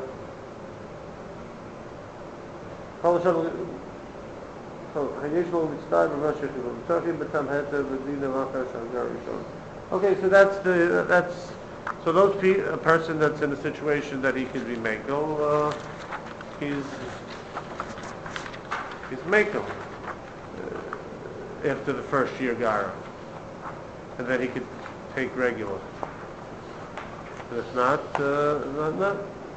okay, so that's so a person that's in a situation that he can be Mekel, he's Mekel after the first year Gara, and then he could take regular. But if not.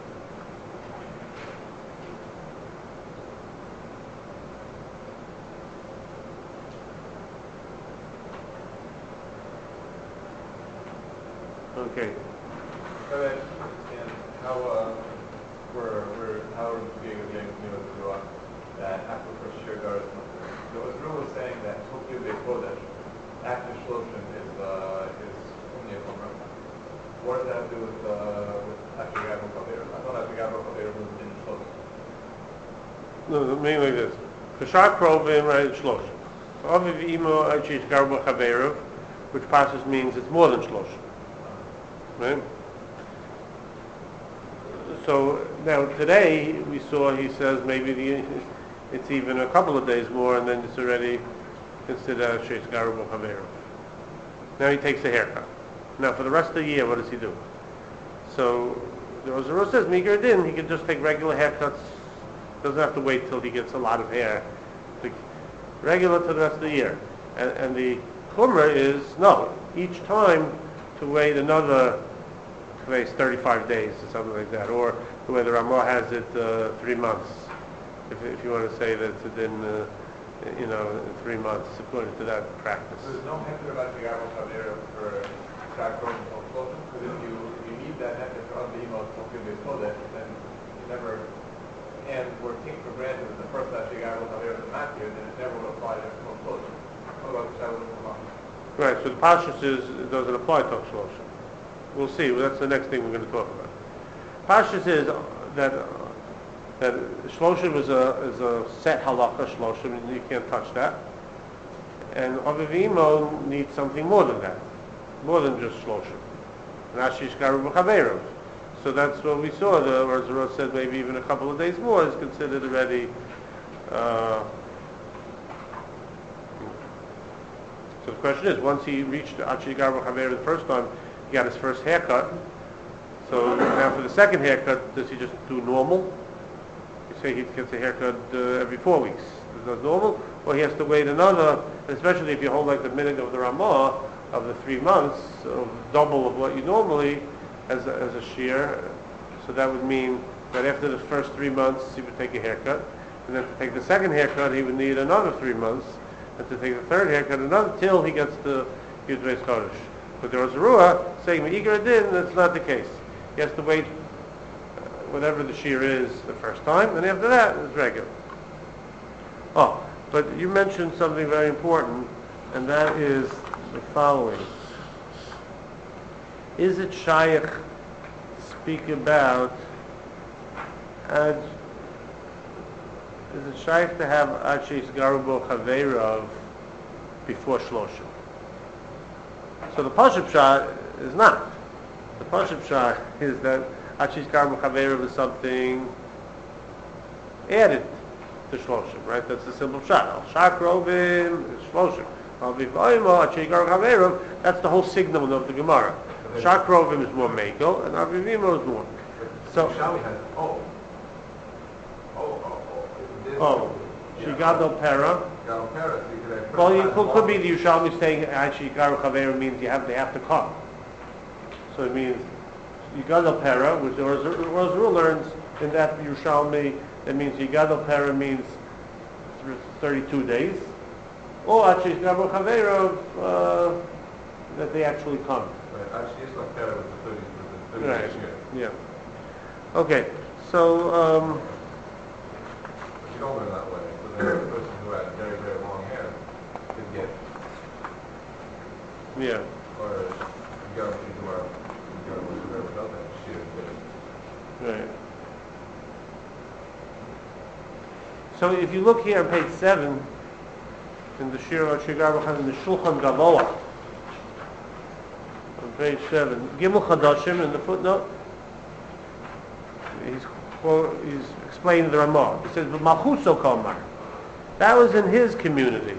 Okay. I understand how we're being again with the Ruach that after the first year Gar is Mutter. So as Ruach was saying that Chukyu Bekodesh after Shloshim is only a Chumrah. What does that have to do with after Gavro Chaver? I thought after Gavro Chaver was in Shloshim. No, mainly like this. Kashar Krovim right Shloshim. Aviv Imo Achish Garbo Chaverov, which passes means it's more than Shloshim. Right? So now today we saw he says maybe it's even a couple of days more, and then it's already considered Sheish Garbo Chaverov. Now he takes a haircut. Now for the rest of the year, what does he do? So the Rosero says Migar Din, he can just take regular haircuts. Doesn't have to wait till he gets a lot of hair. Regular to the rest of the year. And the Chumrah is no, each time to wait another 35 days or something like that, or the way the Ramah has it 3 months, if you want to say that it's in 3 months according to that practice. So there's no heter about the Gavro Chaver for Shakron or Shloshim, because if you need that heter for other emails to give you Kodesh, then you never, and we're taking for granted that the first actually Gavro Chaver is not here, then it never will apply to Shloshim. What about the Shalom Ramah? Right, so the Pashas is, it doesn't apply to Shloshim. We'll see, that's the next thing we're going to talk about. Pashas is that Shloshim is a set halacha Shloshim, and you can't touch that. And Aviv Imo needs something more than that, more than just Shloshim. Nashish Garu B'Chaverov. So that's what we saw, the Rosero said maybe even a couple of days more is considered already so the question is, once he reached Achi Garba Chaver the first time, he got his first haircut. So now for the second haircut, does he just do normal? You say he gets a haircut every 4 weeks. Is that normal? Or he has to wait another, especially if you hold like the minute of the Ramah of the 3 months, so double of what you normally as a shear. So that would mean that after the first 3 months, he would take a haircut. And then to take the second haircut, he would need another 3 months. And to take the third haircut, another till he gets to Yud Beis Chodesh. But there was a Ruah saying Me'igar Din, that's not the case. He has to wait whatever the shear is the first time, and after that it's regular. Oh, but you mentioned something very important, and that is the following. Is it shaykh to speak about is it shaykh to have Achis Garubo Chaverov before Shloshim? So the Pashup Shah is not. The Pashup Shah is that Achis Garubo Chaverov is something added to Shloshim, right? That's the simple Shah. Al Shakrovim is Shloshim. Al Vivayim, Achis Garubo Chaverov, that's the whole signal of the Gemara. Shakrovim is more Mekel, and Avivimo is more. So, Shigadol Pera. Gal Paris, you could have. Well, it could be the Yerushalmi saying actually Garu Chaveru means they have to come. So it means Yigadol Pera, which Rosru learns in that Yerushalmi, that means Yigadol Pera means 32 days. Or actually Garu Chaveru, that they actually come. Right, actually, it's like Paris with the 30 Right. years. Yeah. Okay. So But you don't learn that way. So the person who had very, very long hair could get, yeah. or you got to think about, you got to look at without that sheer. Right. So if you look here on page 7, in the Shir Shigar in the Shulchan Gavoa, on page 7, Gimel Chadashim in the footnote, he's explaining the Ramah. He says, "B'malchuso Komar." That was in his community.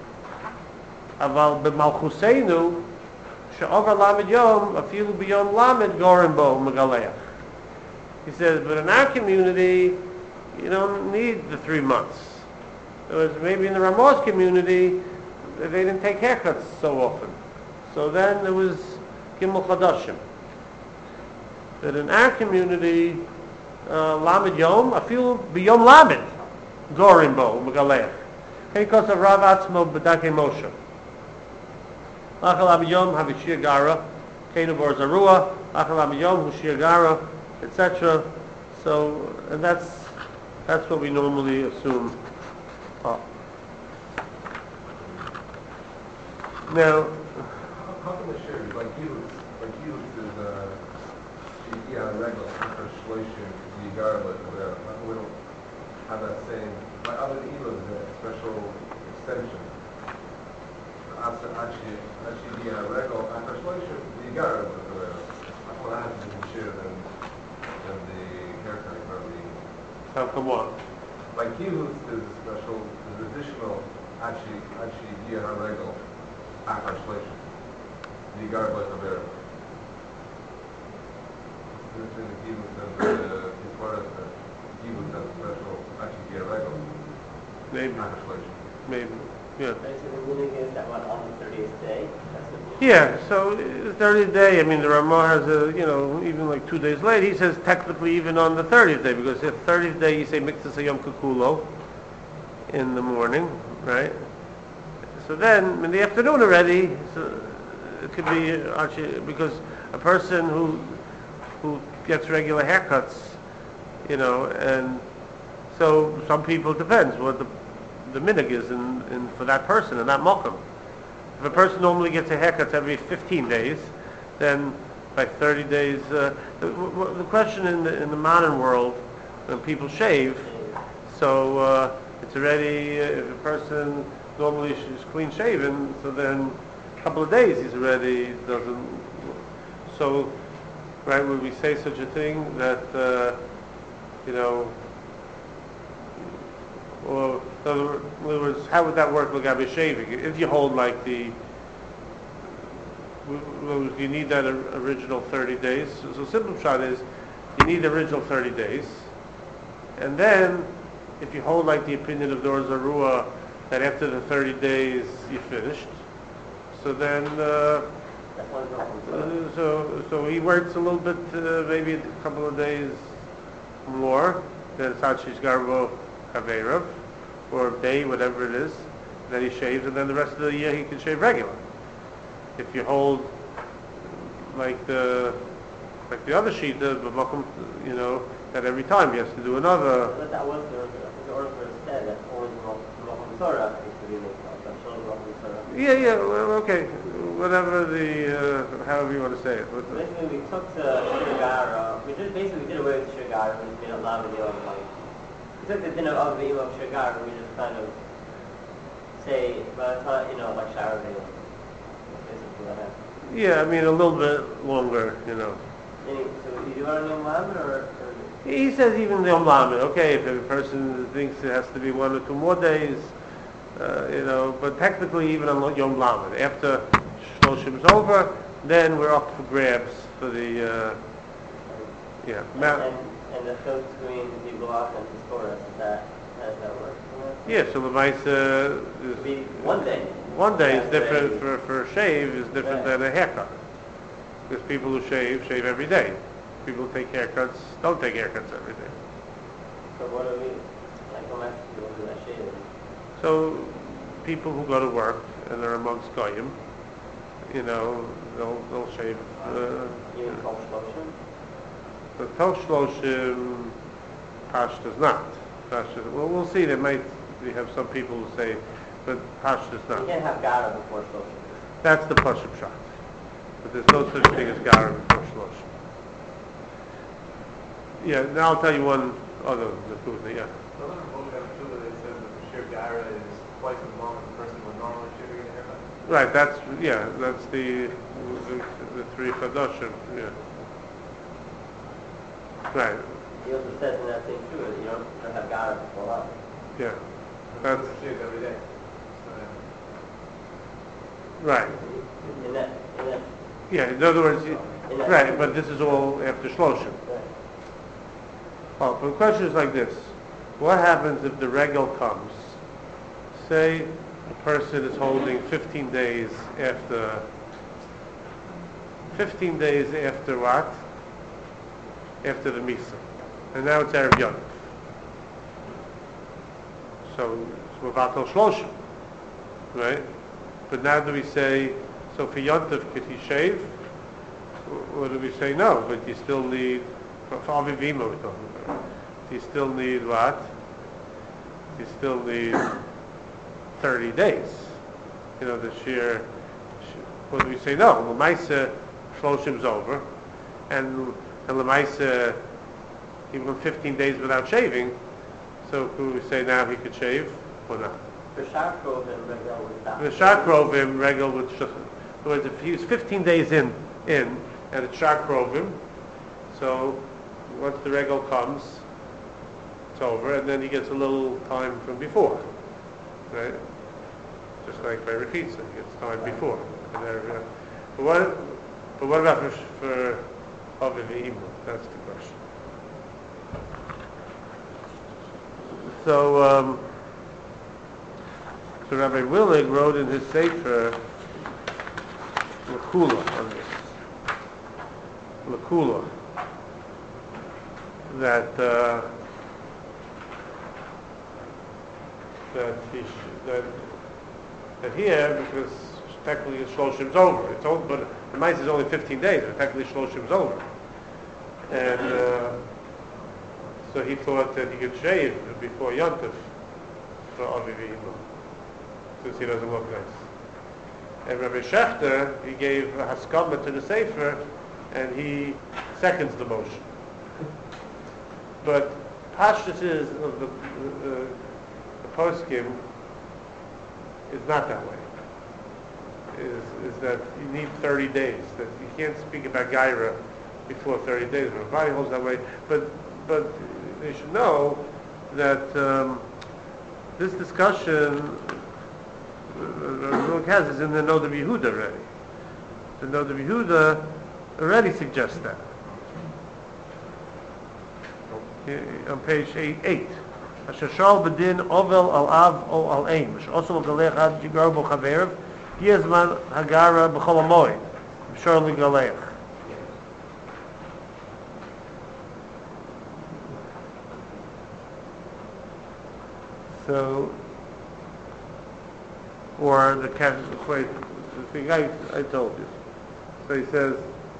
Aval b'malchuseinu she'over lamed yom afilu b'yom lamed gorim bo megaleach. He says, but in our community, you don't need the 3 months. It was maybe in the Ramah's community, they didn't take haircuts so often. So then there was Gimel Chadashim. That in our community, Lamed Yom, afilu b'yom Lamed, Gorim bo, Megaleach. Because of Rav Atzmo B'dakei Moshe. Achal Lamed Yom, Havishir Gara, Keinu Bor Zarua, Achal Lamed Yom, Hushir Gara, etc. So, and that's what we normally assume. Now, How come the sheer, like Yilutz is, yeah, regular, after Shloshim, Yigarlet, whatever. How come we don't have that same, like other Elul is a special extension. Actually, yeah, regular, after Shloshim, Yigarlet, whatever. How come that has to be sheer than the haircut probably? how come on? Like Yilutz is a special, is additional, actually, yeah, regular, after Shloshim. Yigarlet, whatever. Between the kibbutz and the Kisvaras, the kibbutz has a special, actually, yeah, regular, Maybe, legislation. maybe, yeah. So the meaning is that what, on the 30th day? That's the Yeah, so 30th day, I mean, the Ramah has even like 2 days late, he says technically even on the 30th day, because if 30th day you say Miktas Yom Kikulo in the morning, right? So then, in the afternoon already, so it could be actually, because a person who gets regular haircuts, and so some people, it depends what the minhag is in for that person in that mokum. If a person normally gets a haircut every 15 days, then by 30 days, the question in the modern world, when people shave, so it's already, if a person normally is clean shaven, so then a couple of days he's already doesn't, so, right, would we say such a thing that, or in other words, how would that work with Gabi shaving? If you hold like you need that original 30 days. So simple shot is, you need the original 30 days, and then if you hold like the opinion of Dor Zarua that after the 30 days you finished, so then. So he works a little bit, maybe a couple of days more than Sachi's Garbo Kaveirav, or a day, whatever it is, then he shaves, and then the rest of the year he can shave regular. If you hold like the other sheet, the Makom, that every time he has to do another. But that was the order said that always Malchum Torah is to be made up. That's all Malchum Torah. Yeah, well, okay, whatever however you want to say it. Basically, we took the Shirgara, we did away with Shirgara, we just made a lot of the we took the dinner of the Imam Shirgara, we just kind of say, but it's not, like shower day. Basically what happened. Yeah, I mean a little bit longer, So you do it on Yom Lamed or? He says even the Yom Lamed, okay, if a person thinks it has to be 1 or 2 more days, but technically even on Yom Lamed, after Shloshim is over, then we're up for grabs for the, And the filter screen, if you go off and score us, how does that work? Yeah, so the mice It'd be is one day. one day is Yeah, different right. for a shave is different Right. than a haircut. Because people who shave every day. People who take haircuts don't take haircuts every day. So what do we, like, go back to do that shave? So people who go to work and they're amongst goyim, you know, they'll shave. Even Kol Shloshim? The Tel Shloshim Pash does not. Well, we'll see. We have some people who say, but Pash does You not. can't have Gara before Shloshim. That's the Pashim shot. But there's no such thing as Gara before Shloshim. Yeah, now I'll tell you one other Nakuda, yeah. Another Volga Shula, it says that the sheer gara is twice as long as the person would normally shaving a haircut. Right, that's the three Chadoshim, yeah. Right, He also says in that same too, that you don't have Gara before love. yeah. That's That's shaved every day. So right. In that, Yeah, in other words, In that- right, but this is all after Shloshim. right. Well, the question is like this. What happens if the regal comes? Say a person is holding 15 days after what? After the Misa. And now it's Erev Yom. So it's Mavatal Shloshim. Right? But now do we say, so for Yontif, could he shave? Or do we say no, but you still need, for Avivima we're talking about, you still need what? You still need 30 days. You know, this year, what do we say? No, Lamaisa Shloshim's over, and Lamaisa, he went 15 days without shaving, so could we say now he could shave, or not? For Shakro, then Regal would stop. The Shakrovim, Regal would, in other words, if he was 15 days in, and it's Shakrovim, so once the Regal comes, it's over, and then he gets a little time from before, right? Just like by repeats, he gets time before. And but what about for Aviv Eimu? That's the question. So Rabbi Willig wrote in his Sefer Lakula on this. Lakula. That here, because technically Shloshim's over. It's over, but the mice is only 15 days, but technically Shloshim's over. And so he thought that he could shave before Yontif for Aviv Eimu, since he doesn't look nice. And Rabbi Shechter, he gave a haskama to the Sefer, and he seconds the motion. But Pashtus is of the poskim is not that way. Is that you need 30 days? That you can't speak about Gaira before 30 days. Everybody holds that way, but they should know that this discussion Ruk has is in the Nod of Yehuda already. The Nod of Yehuda already suggests that. On page 8. Asher shal bedin ovel al av o al ein. Asher osel galech ad jigar bo chaverev. Yezman hagara b'chol amoy. Shal galech. So, or the thing I told you. So he says.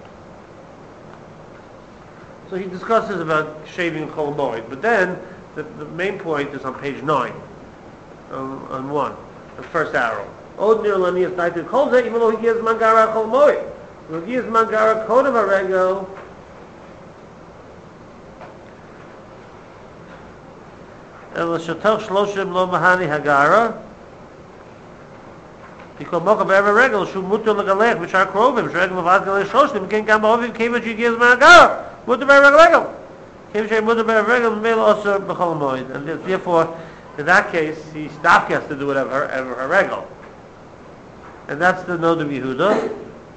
So he discusses about shaving Chol Moed, but then the main point is on page 9, on 1, the first arrow. Od nir lanias naited kol zeh, even though he gives mangara Chol Moed. When he gives mangara kodem harego, el shatoch shloshim lo mahani hagara, because mocha be'ever regel shu mutter legalech b'shar krovim shregel v'vad galech shloshim ken gam ba'ovim keva she gives mangara. Mutter be'ever regel. Keva she mutter be'ever regel meil also b'chol moed. And therefore, in that case, he stopgets to do whatever a regel. And that's the Nod of Yehuda.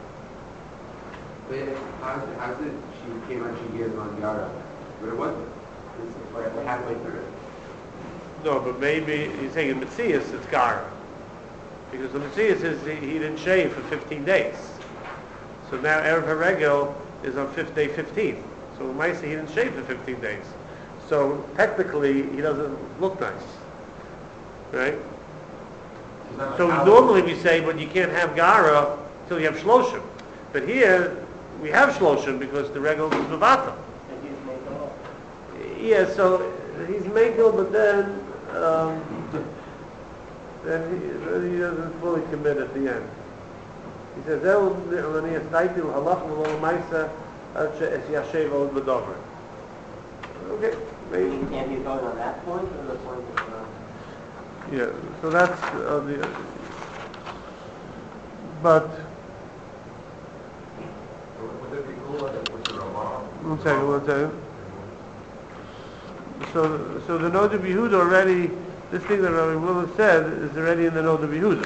But how's it she came out she gives on Yara? But it wasn't. It's like halfway through it. No, but maybe he's saying in Matthias it's Gara. Because the Matthias is he didn't shave for 15 days. So now Erev HaRegel is on day 15. So Maisa he didn't shave for 15 days. So technically he doesn't look nice. Right? So normally we say, but you can't have Gara till you have Shloshim. But here we have Shloshim because the Regel is Mavata. And he's made them all. Yeah, so he's Mekel, but then he doesn't fully commit at the end. He says, okay, maybe. Can't he going on that point or the point of Yeah, so that's the. But Would it be cool if it was the Ramah? one second. So the Noda B'Yehuda already, this thing that Rabbi Muller said is already in the Noda B'Yehuda.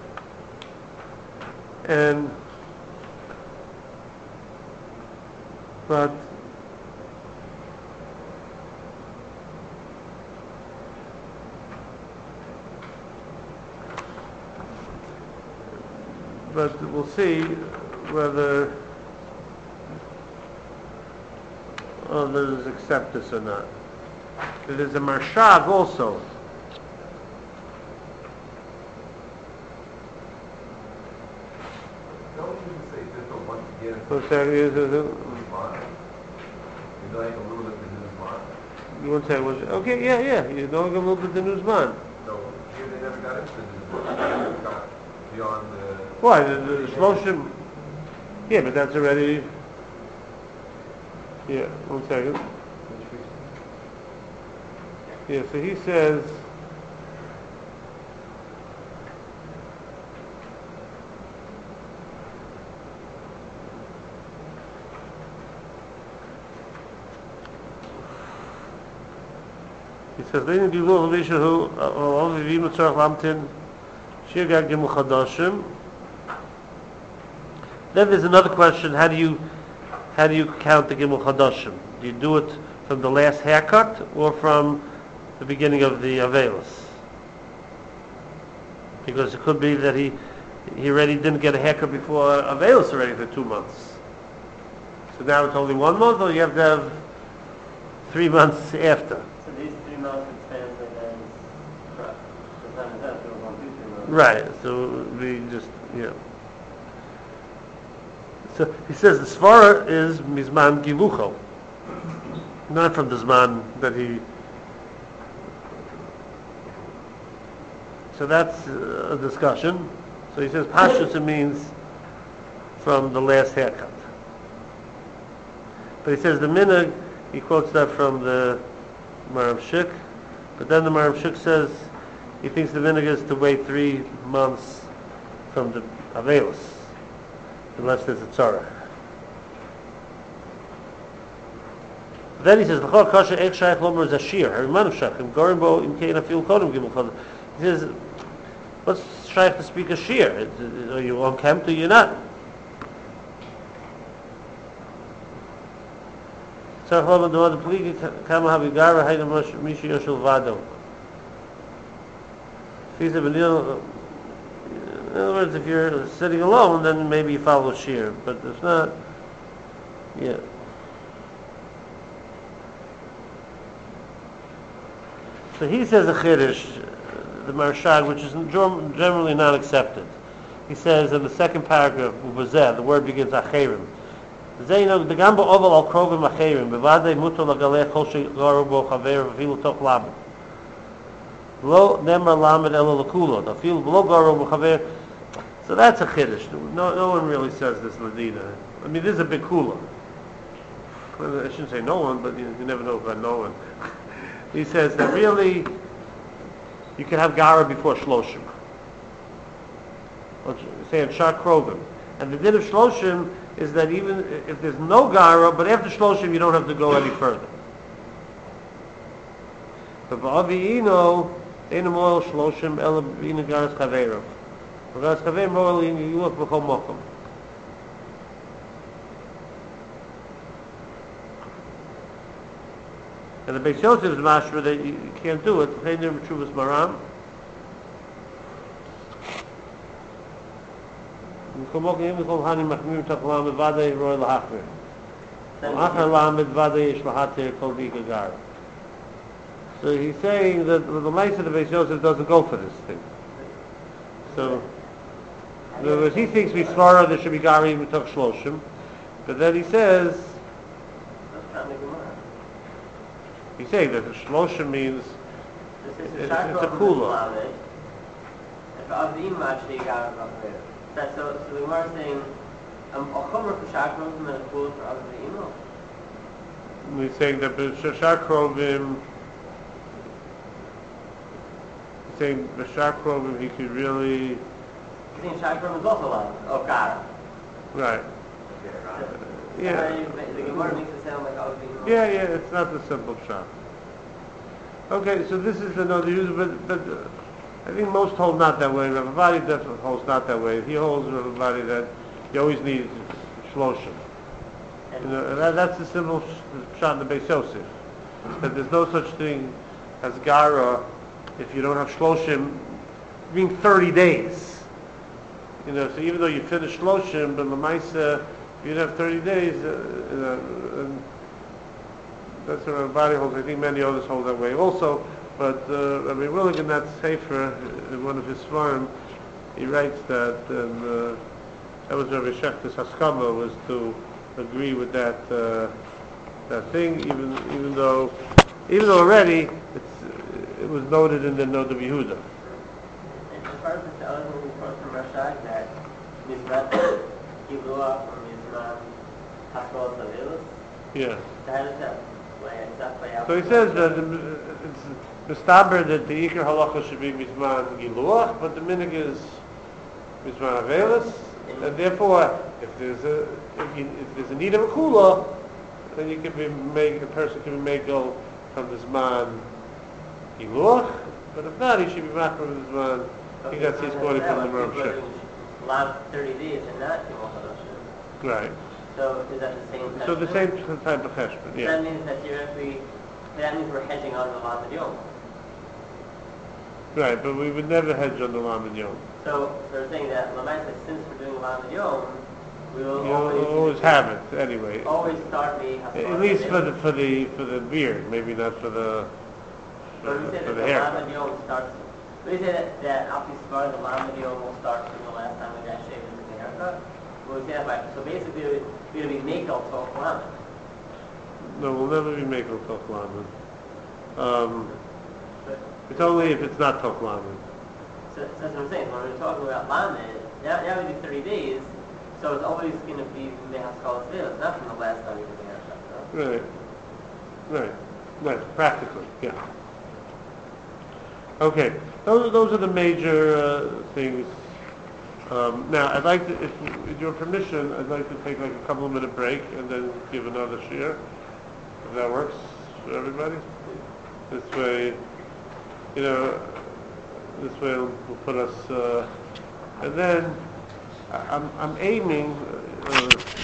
But we'll see whether others accept this or not. There's a Marshav also. Don't you say different once again? What's that? You like a little bit in his mind. You want to say, okay, yeah, you're going a little bit the Nuzman. So here they never got into this. They never got beyond the. Why? The Shloshim. Yeah, but that's already. Yeah, one second. Yeah, so he says. He says, "Leinu gilu l'vishahu v'vim tzarich lamtin shir gag gimel chadashim." Then there's another question: How do you count the gimel chadashim? Do you do it from the last haircut or from the beginning of the avelis? Because it could be that he already didn't get a haircut before avelis already for 2 months. So now it's only 1 month, or you have to have 3 months after. So these 3 months would translate as correct. The time is up, we're going to 3 months. Right. So we just So he says the svara is mizman gilucho, not from the zman that he. So that's a discussion. So he says pashtus, it means from the last haircut. But he says the minhag, he quotes that from the Marav Shik, but then the Marav Shik says he thinks the minhag is to wait 3 months from the avelis, unless there's a tzarech. Then he says, "L'chol kasher eich shaykh lomer zashir hariman shachim gorim bo im kein afil kodem gimel chadashim." He says, "What's shaykh to speak a shir? Are you on camp or you're not?" Tzarech lomer do'ad pligi kama havigara hayna mishi yoshel vado. He said, in other words, if you're sitting alone, then maybe you follow shir. But if not, yeah. So he says a chiddush, the Marshag, which is generally not accepted. He says in the second paragraph, ubazeh, the word begins acherim. The gamba oval al krovim acherim, bevadei muto lagaleh kol shegaru bo chaver v'filu toch lamed. Lo nemar lamed elo lakulo, afilu lo garu bo chaver. So that's a chiddush. No one really says this ladina. I mean, this is a big kula. I shouldn't say no one, but you never know about no one. He says that really you can have gara before shloshim. Say in Shar Krovim. And the din of shloshim is that even if there's no gara, but after shloshim you don't have to go any further. But ba'avi'ino, einam oil shloshim, ela b'ina garas chaveirav. Garas chaveirav oil in yulach b'chol mokum. And the Beis Yosef is mashma that you can't do it. Peinim B'Tshuvas Maram. V'komokim v'kol hanim machmir taklam v'vadei roy l'hachmir. Achar lamed v'adei yesh v'hatir kol v'gagar. So he's saying that the Maisa of the Beis Yosef doesn't go for this thing. So, in other words, he thinks Misvara there should be Gari Mitoch Shloshim, but then he says, he's saying that Shloshim means it's a Kula. So the Gemara is saying, a Chomer for Shakrovim and a Kula for Avdima? He's saying that B'Shar Krovim, he's saying B'Shar Krovim, he could really... He's saying Shakrovim is also allowed, or Gara. Right. Yeah. The Gemara makes it sound like Avdima. Yeah, it's not the simple shot. Okay, so this is another use, but I think most hold not that way. Rav Avadi definitely holds not that way. He holds Rav Avadi that you always need Shloshim. You know, that's the simple shot in the Beis Yosef. That there's no such thing as Gara if you don't have Shloshim, being 30 days. You know, so even though you finish Shloshim, but Lamaisa, if you don't have 30 days, and that's what everybody holds. I think many others hold that way also. But Rabbi Willig in that Sefer, in one of his Svarim, he writes that that was Rabbi Shechter's Haskama, was to agree with that thing, even though already it was noted in the Noda Yehuda. And as far as the other one we quote from Rashag, that Mizrat Gilua or Mizrat Haskol Savilus, Yeah. how does that play out? So he says that it's Mistaber that the Iker Halacha should be Mizman Giluach, but the minig is Mizman Avelis, and therefore, if there's a need of a kula, then a person can be made go from the Zman Giluach, but if not, he should be back from the Zman. I think that's his quoting from the Ram Shech. Last 30 days and not Gimel Hadashim. Right. So is that the same So the same cheshbon? type of cheshbon, yeah. That means that we're hedging on the Lamed Yom. Right, but we would never hedge on the Lamed Yom. So they're saying that Lamaisa, since we're doing Lamed Yom, we will You'll always have it anyway. always start the Haskol. At least for the beard, maybe not for the But we say that for the the hair. Lamed Yom starts. We say that after Svar, the Lamed Yom will start from the last time we got shaved and took the haircut. But we say that so basically we're going to be Mekel Tok Lamed. No, we'll never be making Toch Lamed. It's only if it's not Toch Lamed. So that's what I'm saying. When we're talking about Lamed, now we do 30 days, so it's always going to be from the Haskol Savilus. It's not from the last time we took the haircut. No? Right, practically, yeah. Okay, those are the major things. Now, I'd like to, with your permission, I'd like to take like a couple of minute break and then give another share, if that works for everybody. This way, will put us, and then I'm aiming,